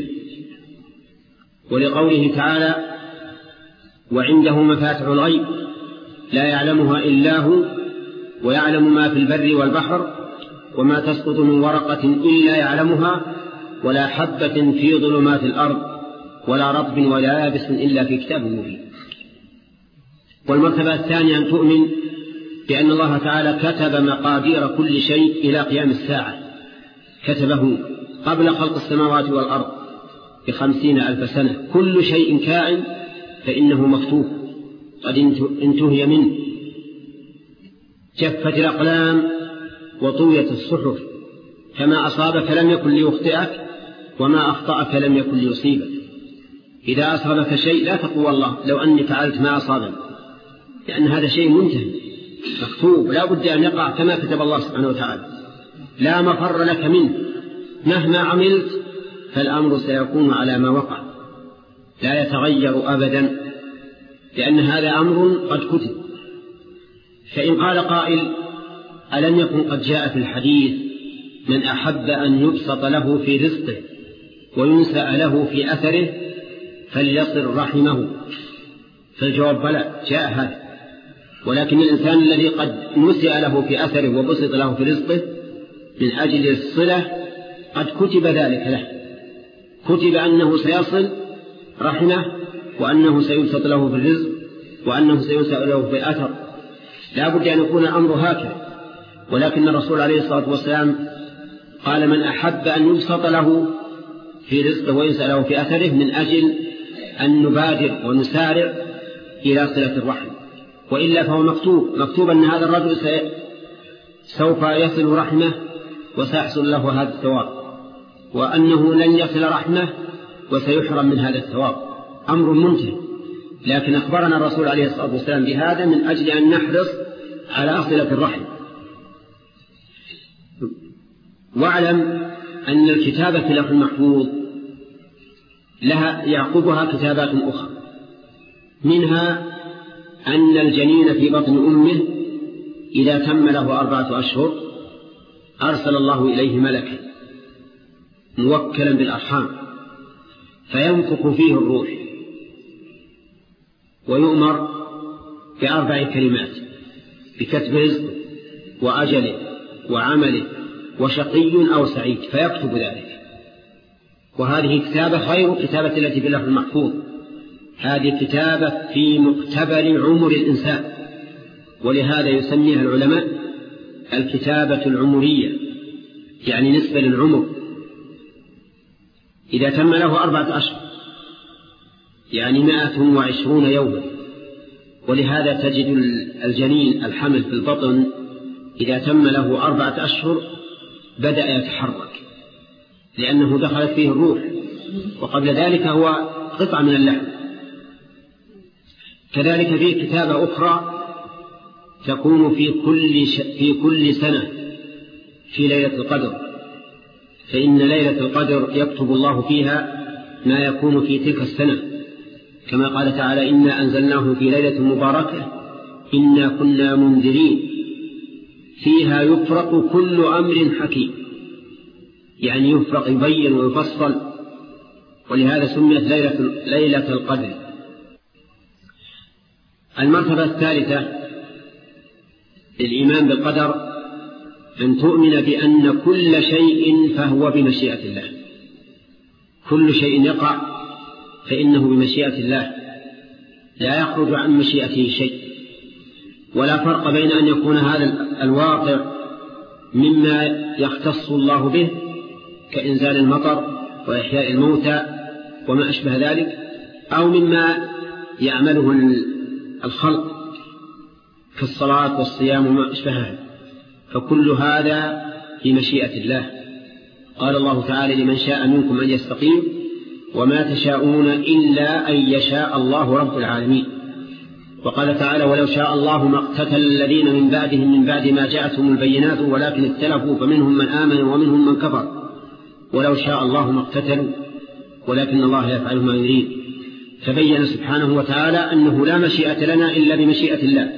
ولقوله تعالى وعنده مفاتح الغيب لا يعلمها إلا هو ويعلم ما في البر والبحر وما تسقط من ورقة إلا يعلمها ولا حبة في ظلمات الأرض ولا رطب ولا يابس إلا في كتاب مبين. والمرتبة الثانية أن تؤمن بأن الله تعالى كتب مقادير كل شيء إلى قيام الساعة، كتبه قبل خلق السماوات والأرض بخمسين ألف سنة. كل شيء كائن فإنه مكتوب قد انتهي منه. جفت الأقلام وطويت الصحف، كما أصابك لم يكن ليخطئك وما أخطأك لم يكن ليصيبك. إذا أصابك شيء لا تقول والله لو أني فعلت ما أصابني، لأن هذا شيء منتهي مكتوب لا بد أن يقع كما كتب الله سبحانه وتعالى، لا مفر لك منه. مهما عملت فالأمر سيكون على ما وقع، لا يتغير أبدا، لأن هذا أمر قد كتب. فإن قال قائل ألم يكن قد جاء في الحديث من أحب أن يبسط له في رزقه وينسأ له في أثره فليصل رحمه؟ فالجواب بلى، جاء هذا، ولكن الإنسان الذي قد نسأ له في أثره وبسط له في رزقه من أجل الصلة قد كتب ذلك له، كتب أنه سيصل رحمه وأنه سيبسط له في الرزق وأنه سينسأ له في أثر. لا بد أن يكون الأمر هكذا. ولكن الرسول عليه الصلاة والسلام قال من أحب أن يبسط له في رزقه وينسأ له في أثره من أجل أن نبادر ونسارع إلى صلة الرحم، وإلا فهو مكتوب مكتوب أن هذا الرجل سوف يصل رحمه وسيحصل له هذا الثواب، وأنه لن يصل رحمه وسيحرم من هذا الثواب. أمر منتهي. لكن أخبرنا الرسول عليه الصلاة والسلام بهذا من أجل أن نحرص على صلة الرحم. واعلم أن الكتابة في اللوح المحفوظ لها يعقبها كتابات أخرى، منها أن الجنين في بطن أمه إذا تم له أربعة أشهر أرسل الله إليه ملكا موكلا بالأرحام فينفخ فيه الروح ويؤمر بأربع كلمات: بكتب رزقه وأجله وعمله وشقي أو سعيد، فيكتب ذلك. وهذه كتابة غير كتابة التي في اللوح المحفوظ، هذه كتابة في مقتبل عمر الإنسان، ولهذا يسميها العلماء الكتابة العمرية، يعني نسبة للعمر. إذا تم له أربعة أشهر يعني مائة وعشرون يوما. ولهذا تجد الجنين الحمل في البطن إذا تم له أربعة أشهر بدأ يتحرك، لأنه دخلت فيه الروح، وقبل ذلك هو قطعة من اللحم. كذلك فيه كتابة أخرى تكون في كل, ش... في كل سنة في ليلة القدر، فإن ليلة القدر يكتب الله فيها ما يكون في تلك السنة، كما قال تعالى: إنا أنزلناه في ليلة مباركة إنا كنا منذرين فيها يفرق كل أمر حكيم، يعني يفرق يبين ويفصل، ولهذا سميت ليلة, ليلة القدر. المرتبة الثالثة الإيمان بالقدر، أن تؤمن بأن كل شيء فهو بمشيئة الله، كل شيء يقع فإنه بمشيئة الله، لا يخرج عن مشيئته شيء. ولا فرق بين أن يكون هذا الواقع مما يختص الله به كإنزال المطر وإحياء الموتى وما أشبه ذلك، أو مما يعمله الخلق كالصلاة والصيام وما أشبهها، فكل هذا بمشيئة الله. قال الله تعالى: لمن شاء منكم أن يستقيم وما تشاءون إلا أن يشاء الله رب العالمين. وقال تعالى: ولو شاء الله ما اقتتل الذين من بعدهم من بعد ما جاءتهم البينات ولكن اختلفوا فمنهم من آمن ومنهم من كفر ولو شاء الله ما اقتتلوا ولكن الله يفعل ما يريد. فبين سبحانه وتعالى أنه لا مشيئة لنا إلا بمشيئة الله،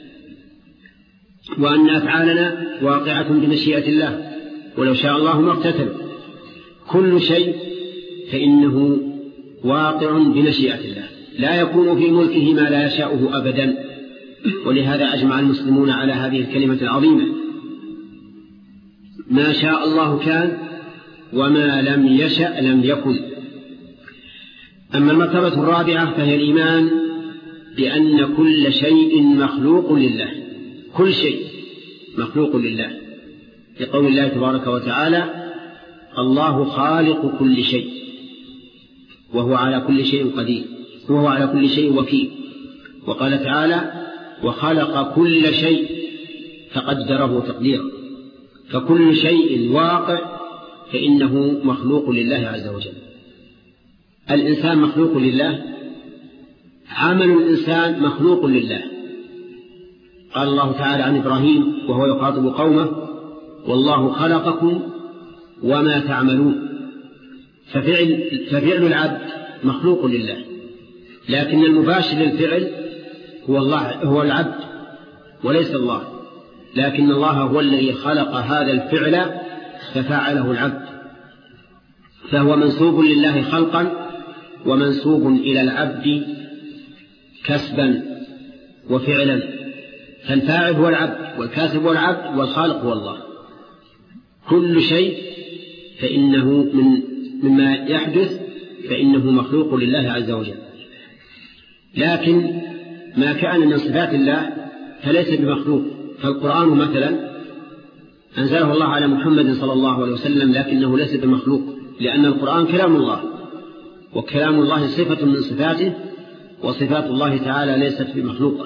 وأن أفعالنا واقعة بمشيئة الله، ولو شاء الله ما اقتتلوا. كل شيء فإنه واقع بمشيئة الله، لا يكون في ملكه ما لا يشاءه أبدا. ولهذا أجمع المسلمون على هذه الكلمة العظيمة. ما شاء الله كان وما لم يشأ لم يكن. أما المرتبة الرابعة فهي الإيمان بأن كل شيء مخلوق لله، كل شيء مخلوق لله، لقول الله تبارك وتعالى: الله خالق كل شيء وهو على كل شيء قدير وهو على كل شيء وكيل. وقال تعالى: وخلق كل شيء فقدره تقديرا. فكل شيء واقع فإنه مخلوق لله عز وجل. الإنسان مخلوق لله، عمل الإنسان مخلوق لله. قال الله تعالى عن إبراهيم وهو يخاطب قومه: والله خلقكم وما تعملون. ففعل, ففعل العبد مخلوق لله، لكن المباشر للفعل هو الله، هو العبد وليس الله، لكن الله هو الذي خلق هذا الفعل ففعله العبد، فهو منسوب لله خلقا ومنسوب إلى العبد كسبا وفعلا. فالفاعل هو العبد والكاسب هو العبد والخالق هو الله. كل شيء فإنه من مما يحدث فإنه مخلوق لله عز وجل، لكن ما كان من صفات الله فليس بمخلوق. فالقرآن مثلا أنزله الله على محمد صلى الله عليه وسلم، لكنه ليس بمخلوق، لأن القرآن كلام الله، وكلام الله صفة من صفاته، وصفات الله تعالى ليست بمخلوقة.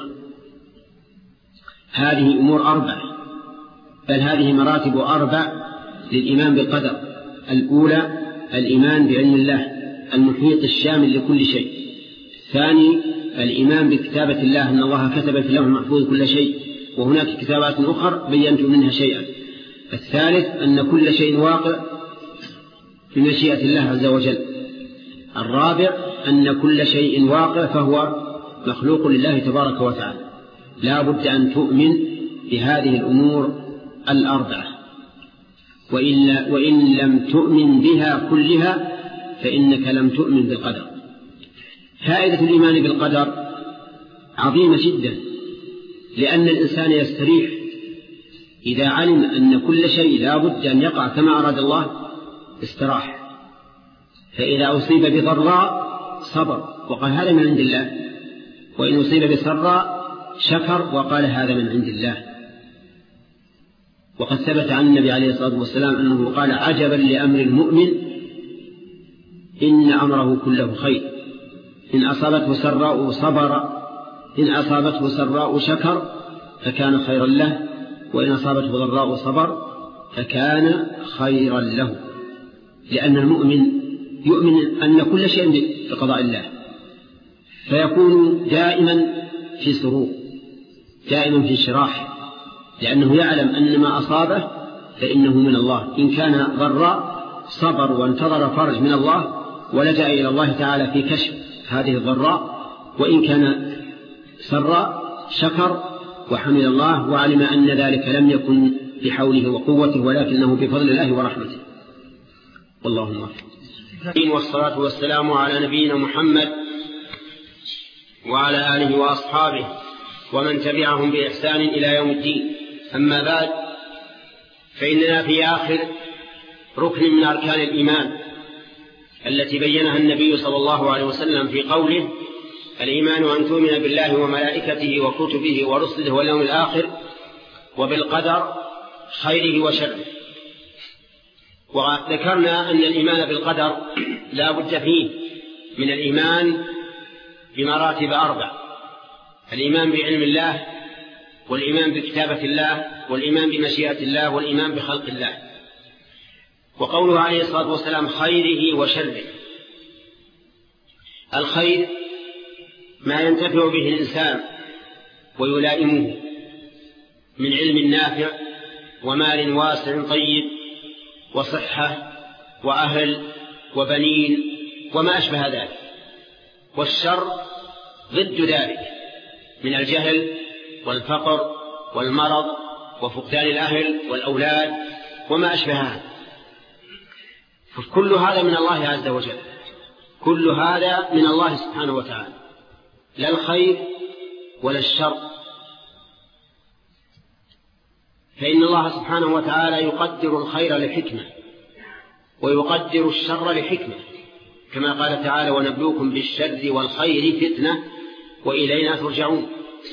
هذه أمور أربع، بل هذه مراتب أربع للإيمان بالقدر. الأولى الإيمان بعلم الله المحيط الشامل لكل شيء. الثاني الإيمان بكتابة الله، أن الله كتب في اللوح المحفوظ كل شيء، وهناك كتابات أخرى بينت منها شيئا. الثالث أن كل شيء واقع بمشيئة الله عز وجل. الرابع أن كل شيء واقع فهو مخلوق لله تبارك وتعالى. لا بد أن تؤمن بهذه الأمور الأربعة، وإن, وإن لم تؤمن بها كلها فإنك لم تؤمن بالقدر. فائدة الإيمان بالقدر عظيمة جدا، لأن الإنسان يستريح إذا علم أن كل شيء لا بد أن يقع كما أراد الله استراح. فإذا أصيب بضراء صبر وقال هذا من عند الله، وإن أصيب بسراء شكر وقال هذا من عند الله. وقد ثبت عن النبي عليه الصلاة والسلام أنه قال: عجبا لأمر المؤمن إن أمره كله خير، إن أصابته سراء صبر، إن أصابته سراء شكر فكان خيرا له، وإن أصابته ضراء صبر فكان خيرا له. لأن المؤمن يؤمن أن كل شيء بقضاء الله، فيكون دائما في سرور، دائما في شراح، لأنه يعلم أن ما أصابه فإنه من الله. إن كان ضراء صبر وانتظر فرج من الله ولجأ إلى الله تعالى في كشف هذه الضراء، وإن كان سراء شكر وحمد الله وعلم أن ذلك لم يكن بحوله وقوته ولكنه بفضل الله ورحمته. اللهم والصلاة والسلام على نبينا محمد وعلى آله وأصحابه ومن تبعهم بإحسان إلى يوم الدين. أما بعد، فإننا في آخر ركن من أركان الإيمان التي بينها النبي صلى الله عليه وسلم في قوله: الإيمان أن تؤمن بالله وملائكته وكتبه ورسله واليوم الآخر وبالقدر خيره وشره. وذكرنا أن الإيمان بالقدر لا بد فيه من الإيمان بمراتب أربع: الإيمان بعلم الله، والإيمان بكتابة الله، والإيمان بمشيئة الله، والإيمان بخلق الله. وقوله عليه الصلاة والسلام خيره وشره: الخير ما ينتفع به الإنسان ويلائمه من علم نافع ومال واسع طيب وصحة وأهل وبنين وما أشبه ذلك. والشر ضد ذلك من الجهل والفقر والمرض وفقدان الأهل والأولاد وما أشبه هذا. فكل هذا من الله عز وجل، كل هذا من الله سبحانه وتعالى، لا الخير ولا الشر. فإن الله سبحانه وتعالى يقدر الخير لحكمة ويقدر الشر لحكمة، كما قال تعالى: ونبلوكم بالشر والخير فتنة وإلينا ترجعون.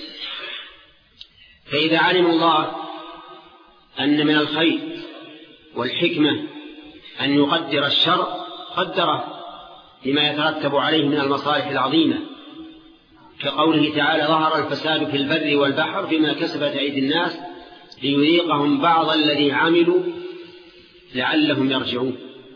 فإذا علم الله أن من الخير والحكمة أن يقدر الشر قدره لما يترتب عليه من المصالح العظيمة، كقوله تعالى: ظهر الفساد في البر والبحر بما كسبت أيدي الناس ليذيقهم بعض الذي عملوا لعلهم يرجعون.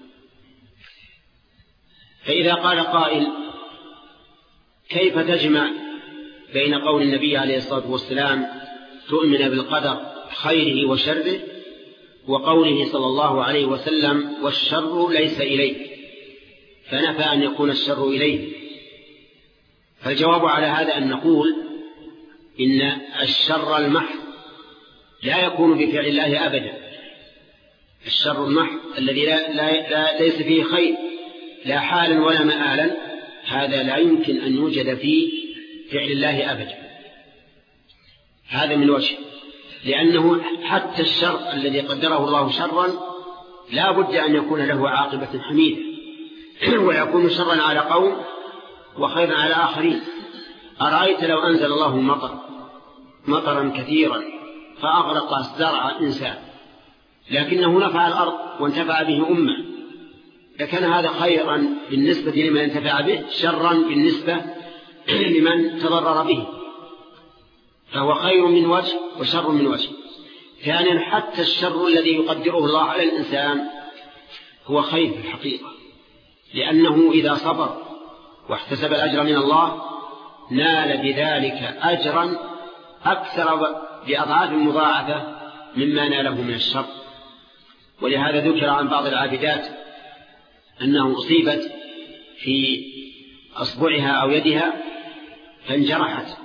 فإذا قال قائل: كيف تجمع بين قول النبي عليه الصلاة والسلام تؤمن بالقدر خيره وشره وقوله صلى الله عليه وسلم والشر ليس إليه، فنفى أن يكون الشر إليه؟ فالجواب على هذا أن نقول إن الشر المحض لا يكون بفعل الله أبدا. الشر المحض الذي لا لا لا ليس فيه خير لا حالا ولا مآلا، هذا لا يمكن أن يوجد في فعل الله أبدا. هذا من وجه، لأنه حتى الشر الذي قدره الله شرا لا بد أن يكون له عاقبة حميدة، ويكون شرا على قوم وخيرا على آخرين. أرأيت لو أنزل الله المطر مطرا كثيرا فأغرق الزرع إنسان، لكنه نفع الأرض وانتفع به أمة، لكان هذا خيرا بالنسبة لمن انتفع به، شرا بالنسبة لمن تضرر به، فهو خير من وجه وشر من وجه. ثانيا، حتى الشر الذي يقدره الله على الإنسان هو خير في الحقيقة، لأنه إذا صبر واحتسب الأجر من الله نال بذلك أجرا أكثر بأضعاف مضاعفة مما ناله من الشر. ولهذا ذكر عن بعض العابدات أنه أصيبت في أصبعها أو يدها فانجرحت،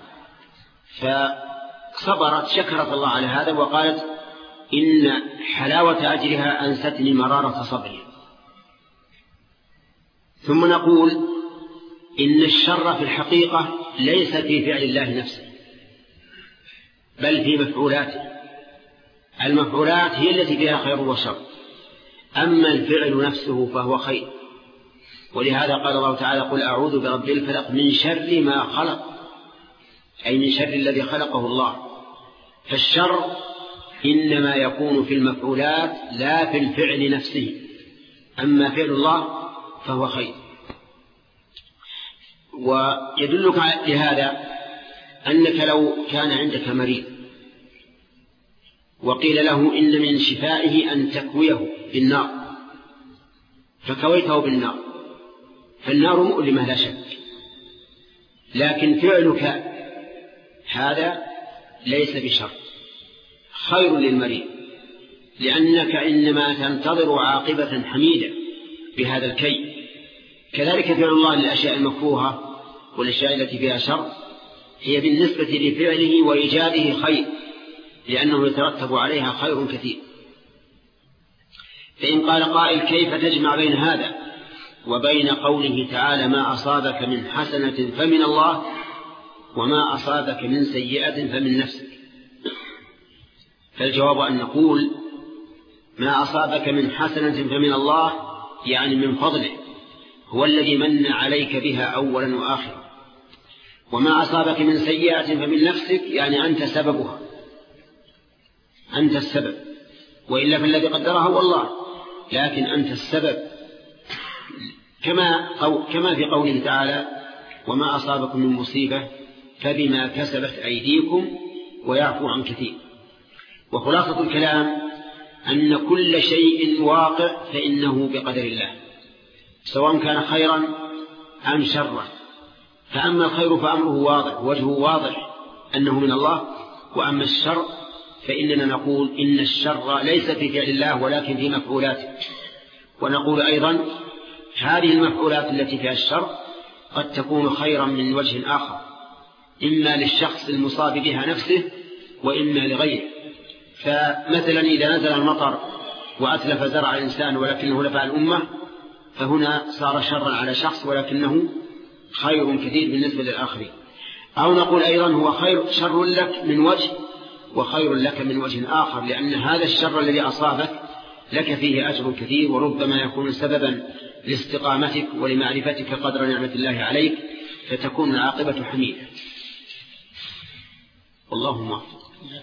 فصبرت شكرت الله على هذا وقالت: إن حلاوة أجرها أنستني مرارة صبري. ثم نقول إن الشر في الحقيقة ليس في فعل الله نفسه بل في مفعولاته. المفعولات هي التي فيها خير وشر، أما الفعل نفسه فهو خير. ولهذا قال الله تعالى: قل أعوذ برب الفلق من شر ما خلق، أي من شر الذي خلقه الله. فالشر إنما يكون في المفعولات لا في الفعل نفسه، أما فعل الله فهو خير. ويدلك لهذا أنك لو كان عندك مريض وقيل له إن من شفائه أن تكويه بالنار، فكويته بالنار، فالنار مؤلمة لا شك، لكن فعلك هذا ليس بشر، خير للمريض، لأنك إنما تنتظر عاقبة حميدة بهذا الكي. كذلك فعل الله للأشياء المكروهة والأشياء التي فيها شر هي بالنسبة لفعله وإيجاده خير، لأنه يترتب عليها خير كثير. فإن قال قائل: كيف تجمع بين هذا وبين قوله تعالى: ما أصابك من حسنة فمن الله وما أصابك من سيئة فمن نفسك؟ فالجواب أن نقول: ما أصابك من حسنة فمن الله، يعني من فضله، هو الذي من عليك بها أولا وآخرا. وما أصابك من سيئة فمن نفسك، يعني أنت سببها، أنت السبب، وإلا فالذي قدرها هو الله، لكن أنت السبب. كما, أو كما في قوله تعالى: وما أصابكم من مصيبة فبما كسبت أيديكم ويعفو عن كثير. وخلاصة الكلام أن كل شيء واقع فإنه بقدر الله، سواء كان خيرا أم شرا. فأما الخير فأمره واضح، وجهه واضح أنه من الله، وأما الشر فإننا نقول إن الشر ليس في فعل الله ولكن في مفعولاته. ونقول أيضا هذه المفعولات التي فيها الشر قد تكون خيرا من وجه آخر، إما للشخص المصاب بها نفسه وإما لغيره. فمثلا إذا نزل المطر وأتلف زرع الإنسان ولكنه نفع الأمة، فهنا صار شرا على شخص ولكنه خير كثير بالنسبة للآخرين. أو نقول أيضا هو خير شر لك من وجه وخير لك من وجه آخر، لأن هذا الشر الذي أصابك لك فيه أجر كثير، وربما يكون سببا لاستقامتك ولمعرفتك قدر نعمة الله عليك، فتكون العاقبة حميدة. والله موفق.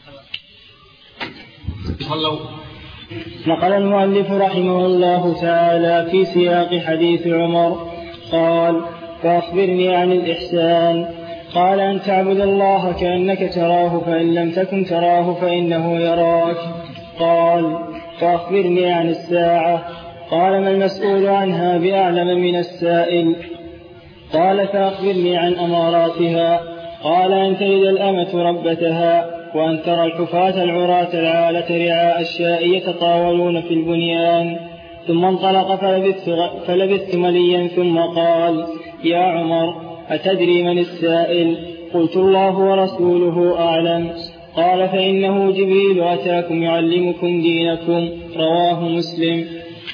صلوا. نقل المؤلف رحمه الله تعالى في سياق حديث عمر قال: فأخبرني عن الإحسان. قال: أن تعبد الله كأنك تراه فإن لم تكن تراه فإنه يراك. قال: فأخبرني عن الساعة. قال: ما المسؤول عنها بأعلم من السائل. قال: فأخبرني عن أماراتها. قال: أن تلد الأمة ربتها، وأن ترى الحفاة العراة العالة رعاء الشاء يتطاولون في البنيان. ثم انطلق فلبثت, فلبثت مليا ثم قال: يا عمر، أتدري من السائل؟ قلت: الله ورسوله أعلم. قال: فإنه جبريل أتاكم يعلمكم دينكم. رواه مسلم.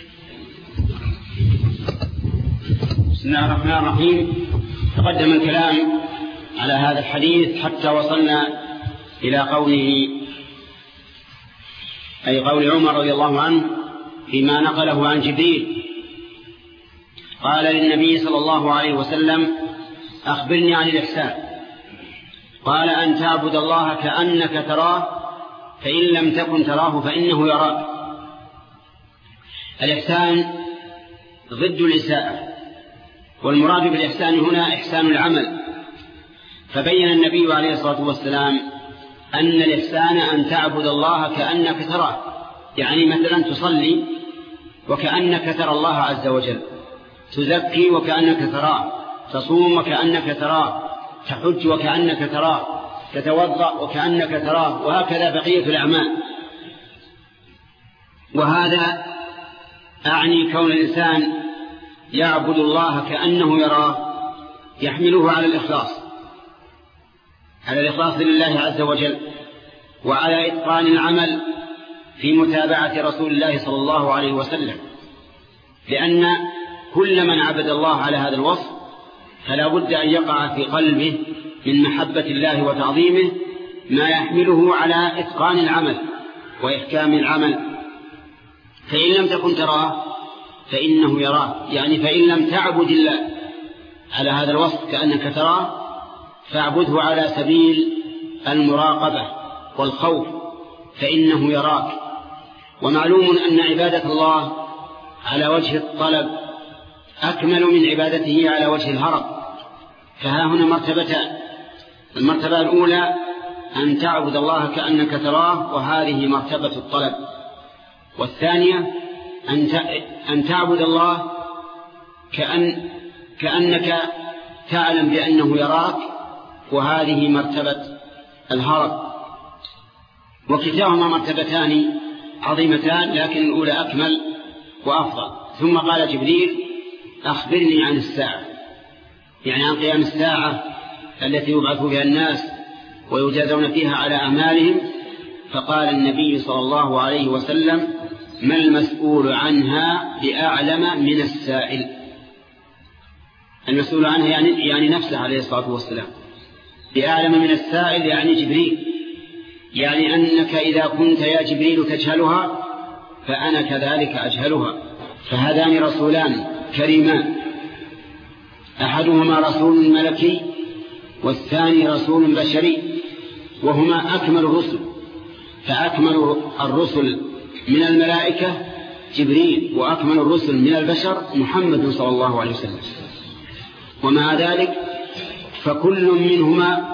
بسم الله الرحمن الرحيم. تقدم الكلام على هذا الحديث حتى وصلنا إلى قوله، أي قول عمر رضي الله عنه فيما نقله عن جبريل. قال للنبي صلى الله عليه وسلم: أخبرني عن الإحسان. قال: أن تعبد الله كأنك تراه فإن لم تكن تراه فإنه يراك. الإحسان ضد الإساءة، والمراد بالإحسان هنا إحسان العمل. فبين النبي عليه الصلاة والسلام أن الإحسان أن تعبد الله كأنك تراه، يعني مثلا تصلي وكأنك ترى الله عز وجل، تزكي وكأنك تراه، تصوم وكأنك تراه، تحج وكأنك تراه، تتوضأ وكأنك تراه، وهكذا بقية الأعمال. وهذا أعني كون الإنسان يعبد الله كأنه يراه يحمله على الإخلاص، على الإخلاص لله عز وجل، وعلى إتقان العمل في متابعة رسول الله صلى الله عليه وسلم، لأن كل من عبد الله على هذا الوصف فلا بد أن يقع في قلبه من محبة الله وتعظيمه ما يحمله على إتقان العمل وإحكام العمل. فإن لم تكن تراه فإنه يراك، يعني فإن لم تعبد الله على هذا الوصف كأنك تراه فاعبده على سبيل المراقبة والخوف فإنه يراك. ومعلوم أن عبادة الله على وجه الطلب أكمل من عبادته على وجه الهرب. فها هنا مرتبتان: المرتبة الأولى أن تعبد الله كأنك تراه، وهذه مرتبة الطلب. والثانية أن تعبد الله كأن كأنك تعلم بأنه يراك، وهذه مرتبة الهرب. وكلاهما مرتبتان عظيمتان، لكن الأولى أكمل وأفضل. ثم قال جبريل: أخبرني عن الساعة، يعني عن قيام الساعة التي يبعث بها الناس ويجازون فيها على أعمالهم. فقال النبي صلى الله عليه وسلم: ما المسؤول عنها بأعلم من السائل. المسؤول عنها يعني, يعني نفسه عليه الصلاة والسلام. بأعلم من السائل يعني جبريل، يعني أنك إذا كنت يا جبريل تجهلها فأنا كذلك أجهلها. فهذان رسولان كريمان، أحدهما رسول ملكي والثاني رسول بشري، وهما أكمل الرسل. فأكمل الرسل من الملائكة جبريل، وأكمل الرسل من البشر محمد صلى الله عليه وسلم. ومع ذلك فكل منهما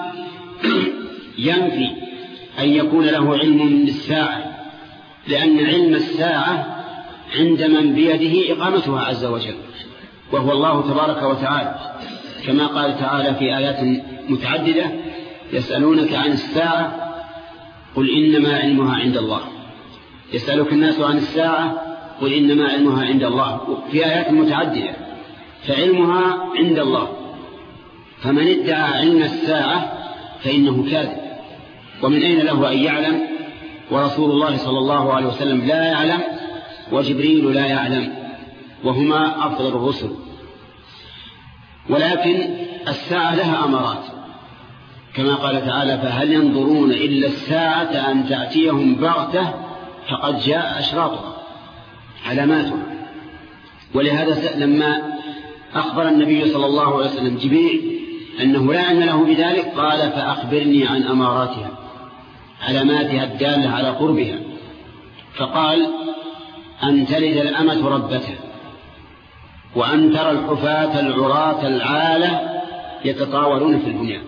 ينفي أن يكون له علم بالساعة، لأن علم الساعة عند من بيده إقامتها عز وجل، وهو الله تبارك وتعالى، كما قال تعالى في آيات متعددة: يسألونك عن الساعة قل إنما علمها عند الله. يسألك الناس عن الساعة قل إنما علمها عند الله، في آيات متعددة، فعلمها عند الله. فمن ادعى علم الساعة فإنه كاذب. ومن أين له أن يعلم ورسول الله صلى الله عليه وسلم لا يعلم وجبريل لا يعلم، وهما أفضل الرسل؟ ولكن الساعة لها أمارات كما قال تعالى فهل ينظرون إلا الساعة أن تأتيهم بغتة فقد جاء أشراطها علاماتها. ولهذا لما أخبر النبي صلى الله عليه وسلم جبريل أنه لا علم له بذلك قال فأخبرني عن أماراتها علاماتها الدالة على قربها، فقال أن تلد الأمة ربتها، وأن ترى الحفاة العراة العالة يتطاولون في البنيان.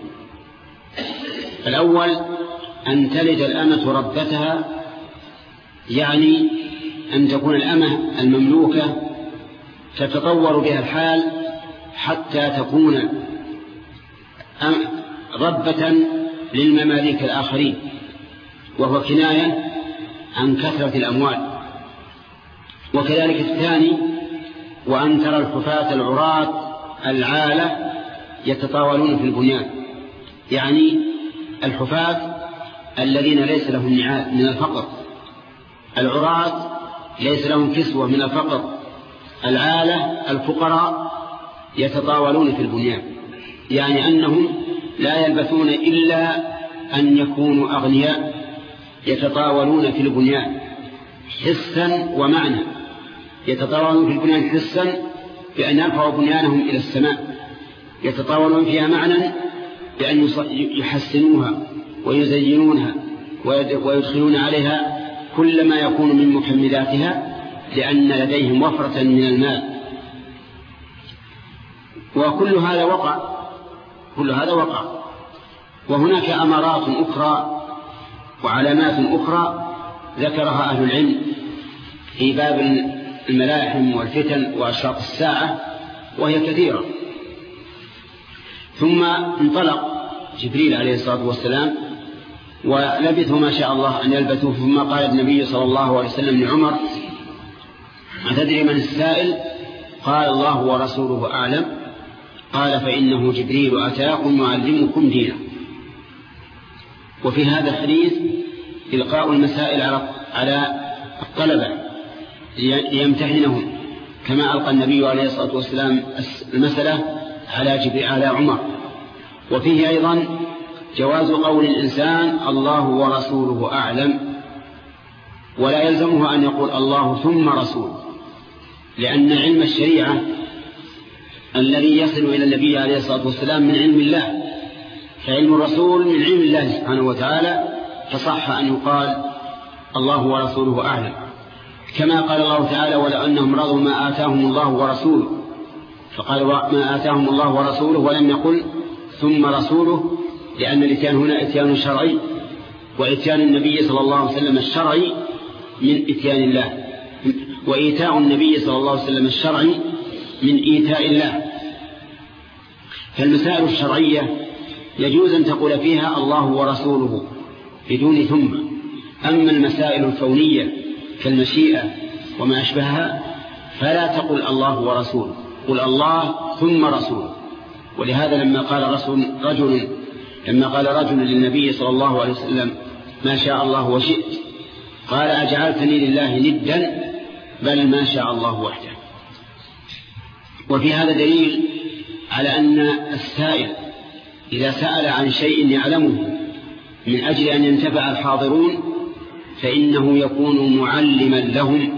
الأول أن تلد الأمة ربتها، يعني أن تكون الأمة المملوكة تتطور بها الحال حتى تكون ربة للمماليك الآخرين، وهو كناية عن كثرة الأموال. وكذلك الثاني وأن ترى الحفاة العراة العالة يتطاولون في البنيان، يعني الحفاة الذين ليس لهم نعال من الفقر، العراة ليس لهم كسوة من الفقر، العالة الفقراء يتطاولون في البنيان، يعني أنهم لا يلبثون إلا أن يكونوا أغنياء يتطاولون في البنيان حسا ومعنى. يتطاولون في البنيان حسا بأن يرفعوا بنيانهم إلى السماء، يتطاولون فيها معنى بأن يحسنوها ويزينونها ويدخلون عليها كل ما يكون من مكملاتها لأن لديهم وفرة من المال. وكل هذا وقع كل هذا وقع وهناك أمارات أخرى وعلامات أخرى ذكرها أهل العلم في باب الملاحم والفتن وأشراط الساعة، وهي كثيرة. ثم انطلق جبريل عليه الصلاة والسلام ولبثوا ما شاء الله أن يلبثوا، ثم قال النبي صلى الله عليه وسلم لعمر أتدري من السائل؟ قال الله ورسوله أعلم. قال فإنه جبريل أتاكم يعلمكم دينه. وفي هذا الحديث إلقاء المسائل على الطلبة ليمتحنهم، كما ألقى النبي عليه الصلاة والسلام المسألة على جبريل على عمر. وفيه أيضا جواز قول الإنسان الله ورسوله أعلم، ولا يلزمه أن يقول الله ثم رسوله، لأن علم الشريعة الذي يصل إلى النبي عليه الصلاة والسلام من علم الله، فعلم الرسول من علم الله سبحانه وتعالى، فصح أن يقال الله ورسوله أعلم، كما قال الله تعالى ولو أنهم رضوا ما آتاهم الله ورسوله، فقال ما آتاهم الله ورسوله ولم يقل ثم رسوله، لأن الإتيان هنا إتيان شرعي، وإتيان النبي صلى الله عليه وسلم الشرعي من إتيان الله، وإيتاء النبي صلى الله عليه وسلم الشرعي من إيتاء الله. فالمسائل الشرعية يجوز أن تقول فيها الله ورسوله بدون ثم. أما المسائل الكونية كالمشيئة وما أشبهها فلا تقل الله ورسوله، قل الله ثم رسوله. ولهذا لما قال رسول رجل لما قال رجل للنبي صلى الله عليه وسلم ما شاء الله وشئت، قال أجعلتني لله ندا بل ما شاء الله وحده. وفي هذا دليل على أن السائل إذا سأل عن شيء يعلمه من أجل أن ينتفع الحاضرون فإنه يكون معلما لهم،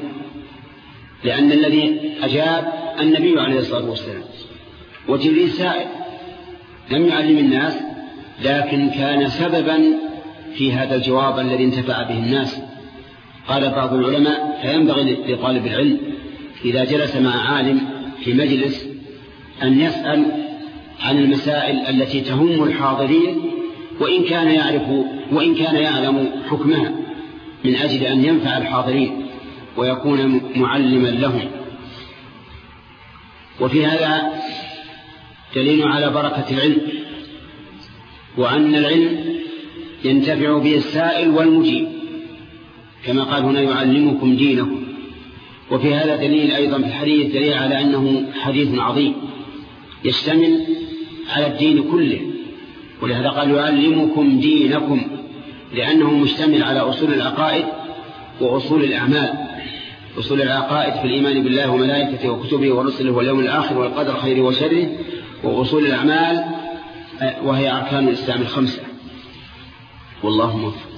لأن الذي أجاب النبي عليه الصلاة والسلام، وجبريل سائل لم يعلم الناس لكن كان سببا في هذا الجواب الذي انتفع به الناس. قال بعض العلماء فينبغي لطالب العلم إذا جلس مع عالم في مجلس أن يسأل عن المسائل التي تهم الحاضرين وإن كان يعرف وإن كان يعلم حكمها، من أجل أن ينفع الحاضرين ويكون معلما لهم. وفي هذا دليل على بركة العلم، وأن العلم ينتفع به السائل والمجيب، كما قال هنا يعلمكم دينكم. وفي هذا دليل أيضا في الحديث دليل على أنه حديث عظيم يشتمل على الدين كله، ولهذا قال يعلمكم دينكم، لأنه مشتمل على أصول العقائد وأصول الأعمال. أصول العقائد في الإيمان بالله وملائكته وكتبه ورسله واليوم الآخر والقدر خيره وشره، وأصول الأعمال وهي أركان الإسلام الخمسة. والله موفق.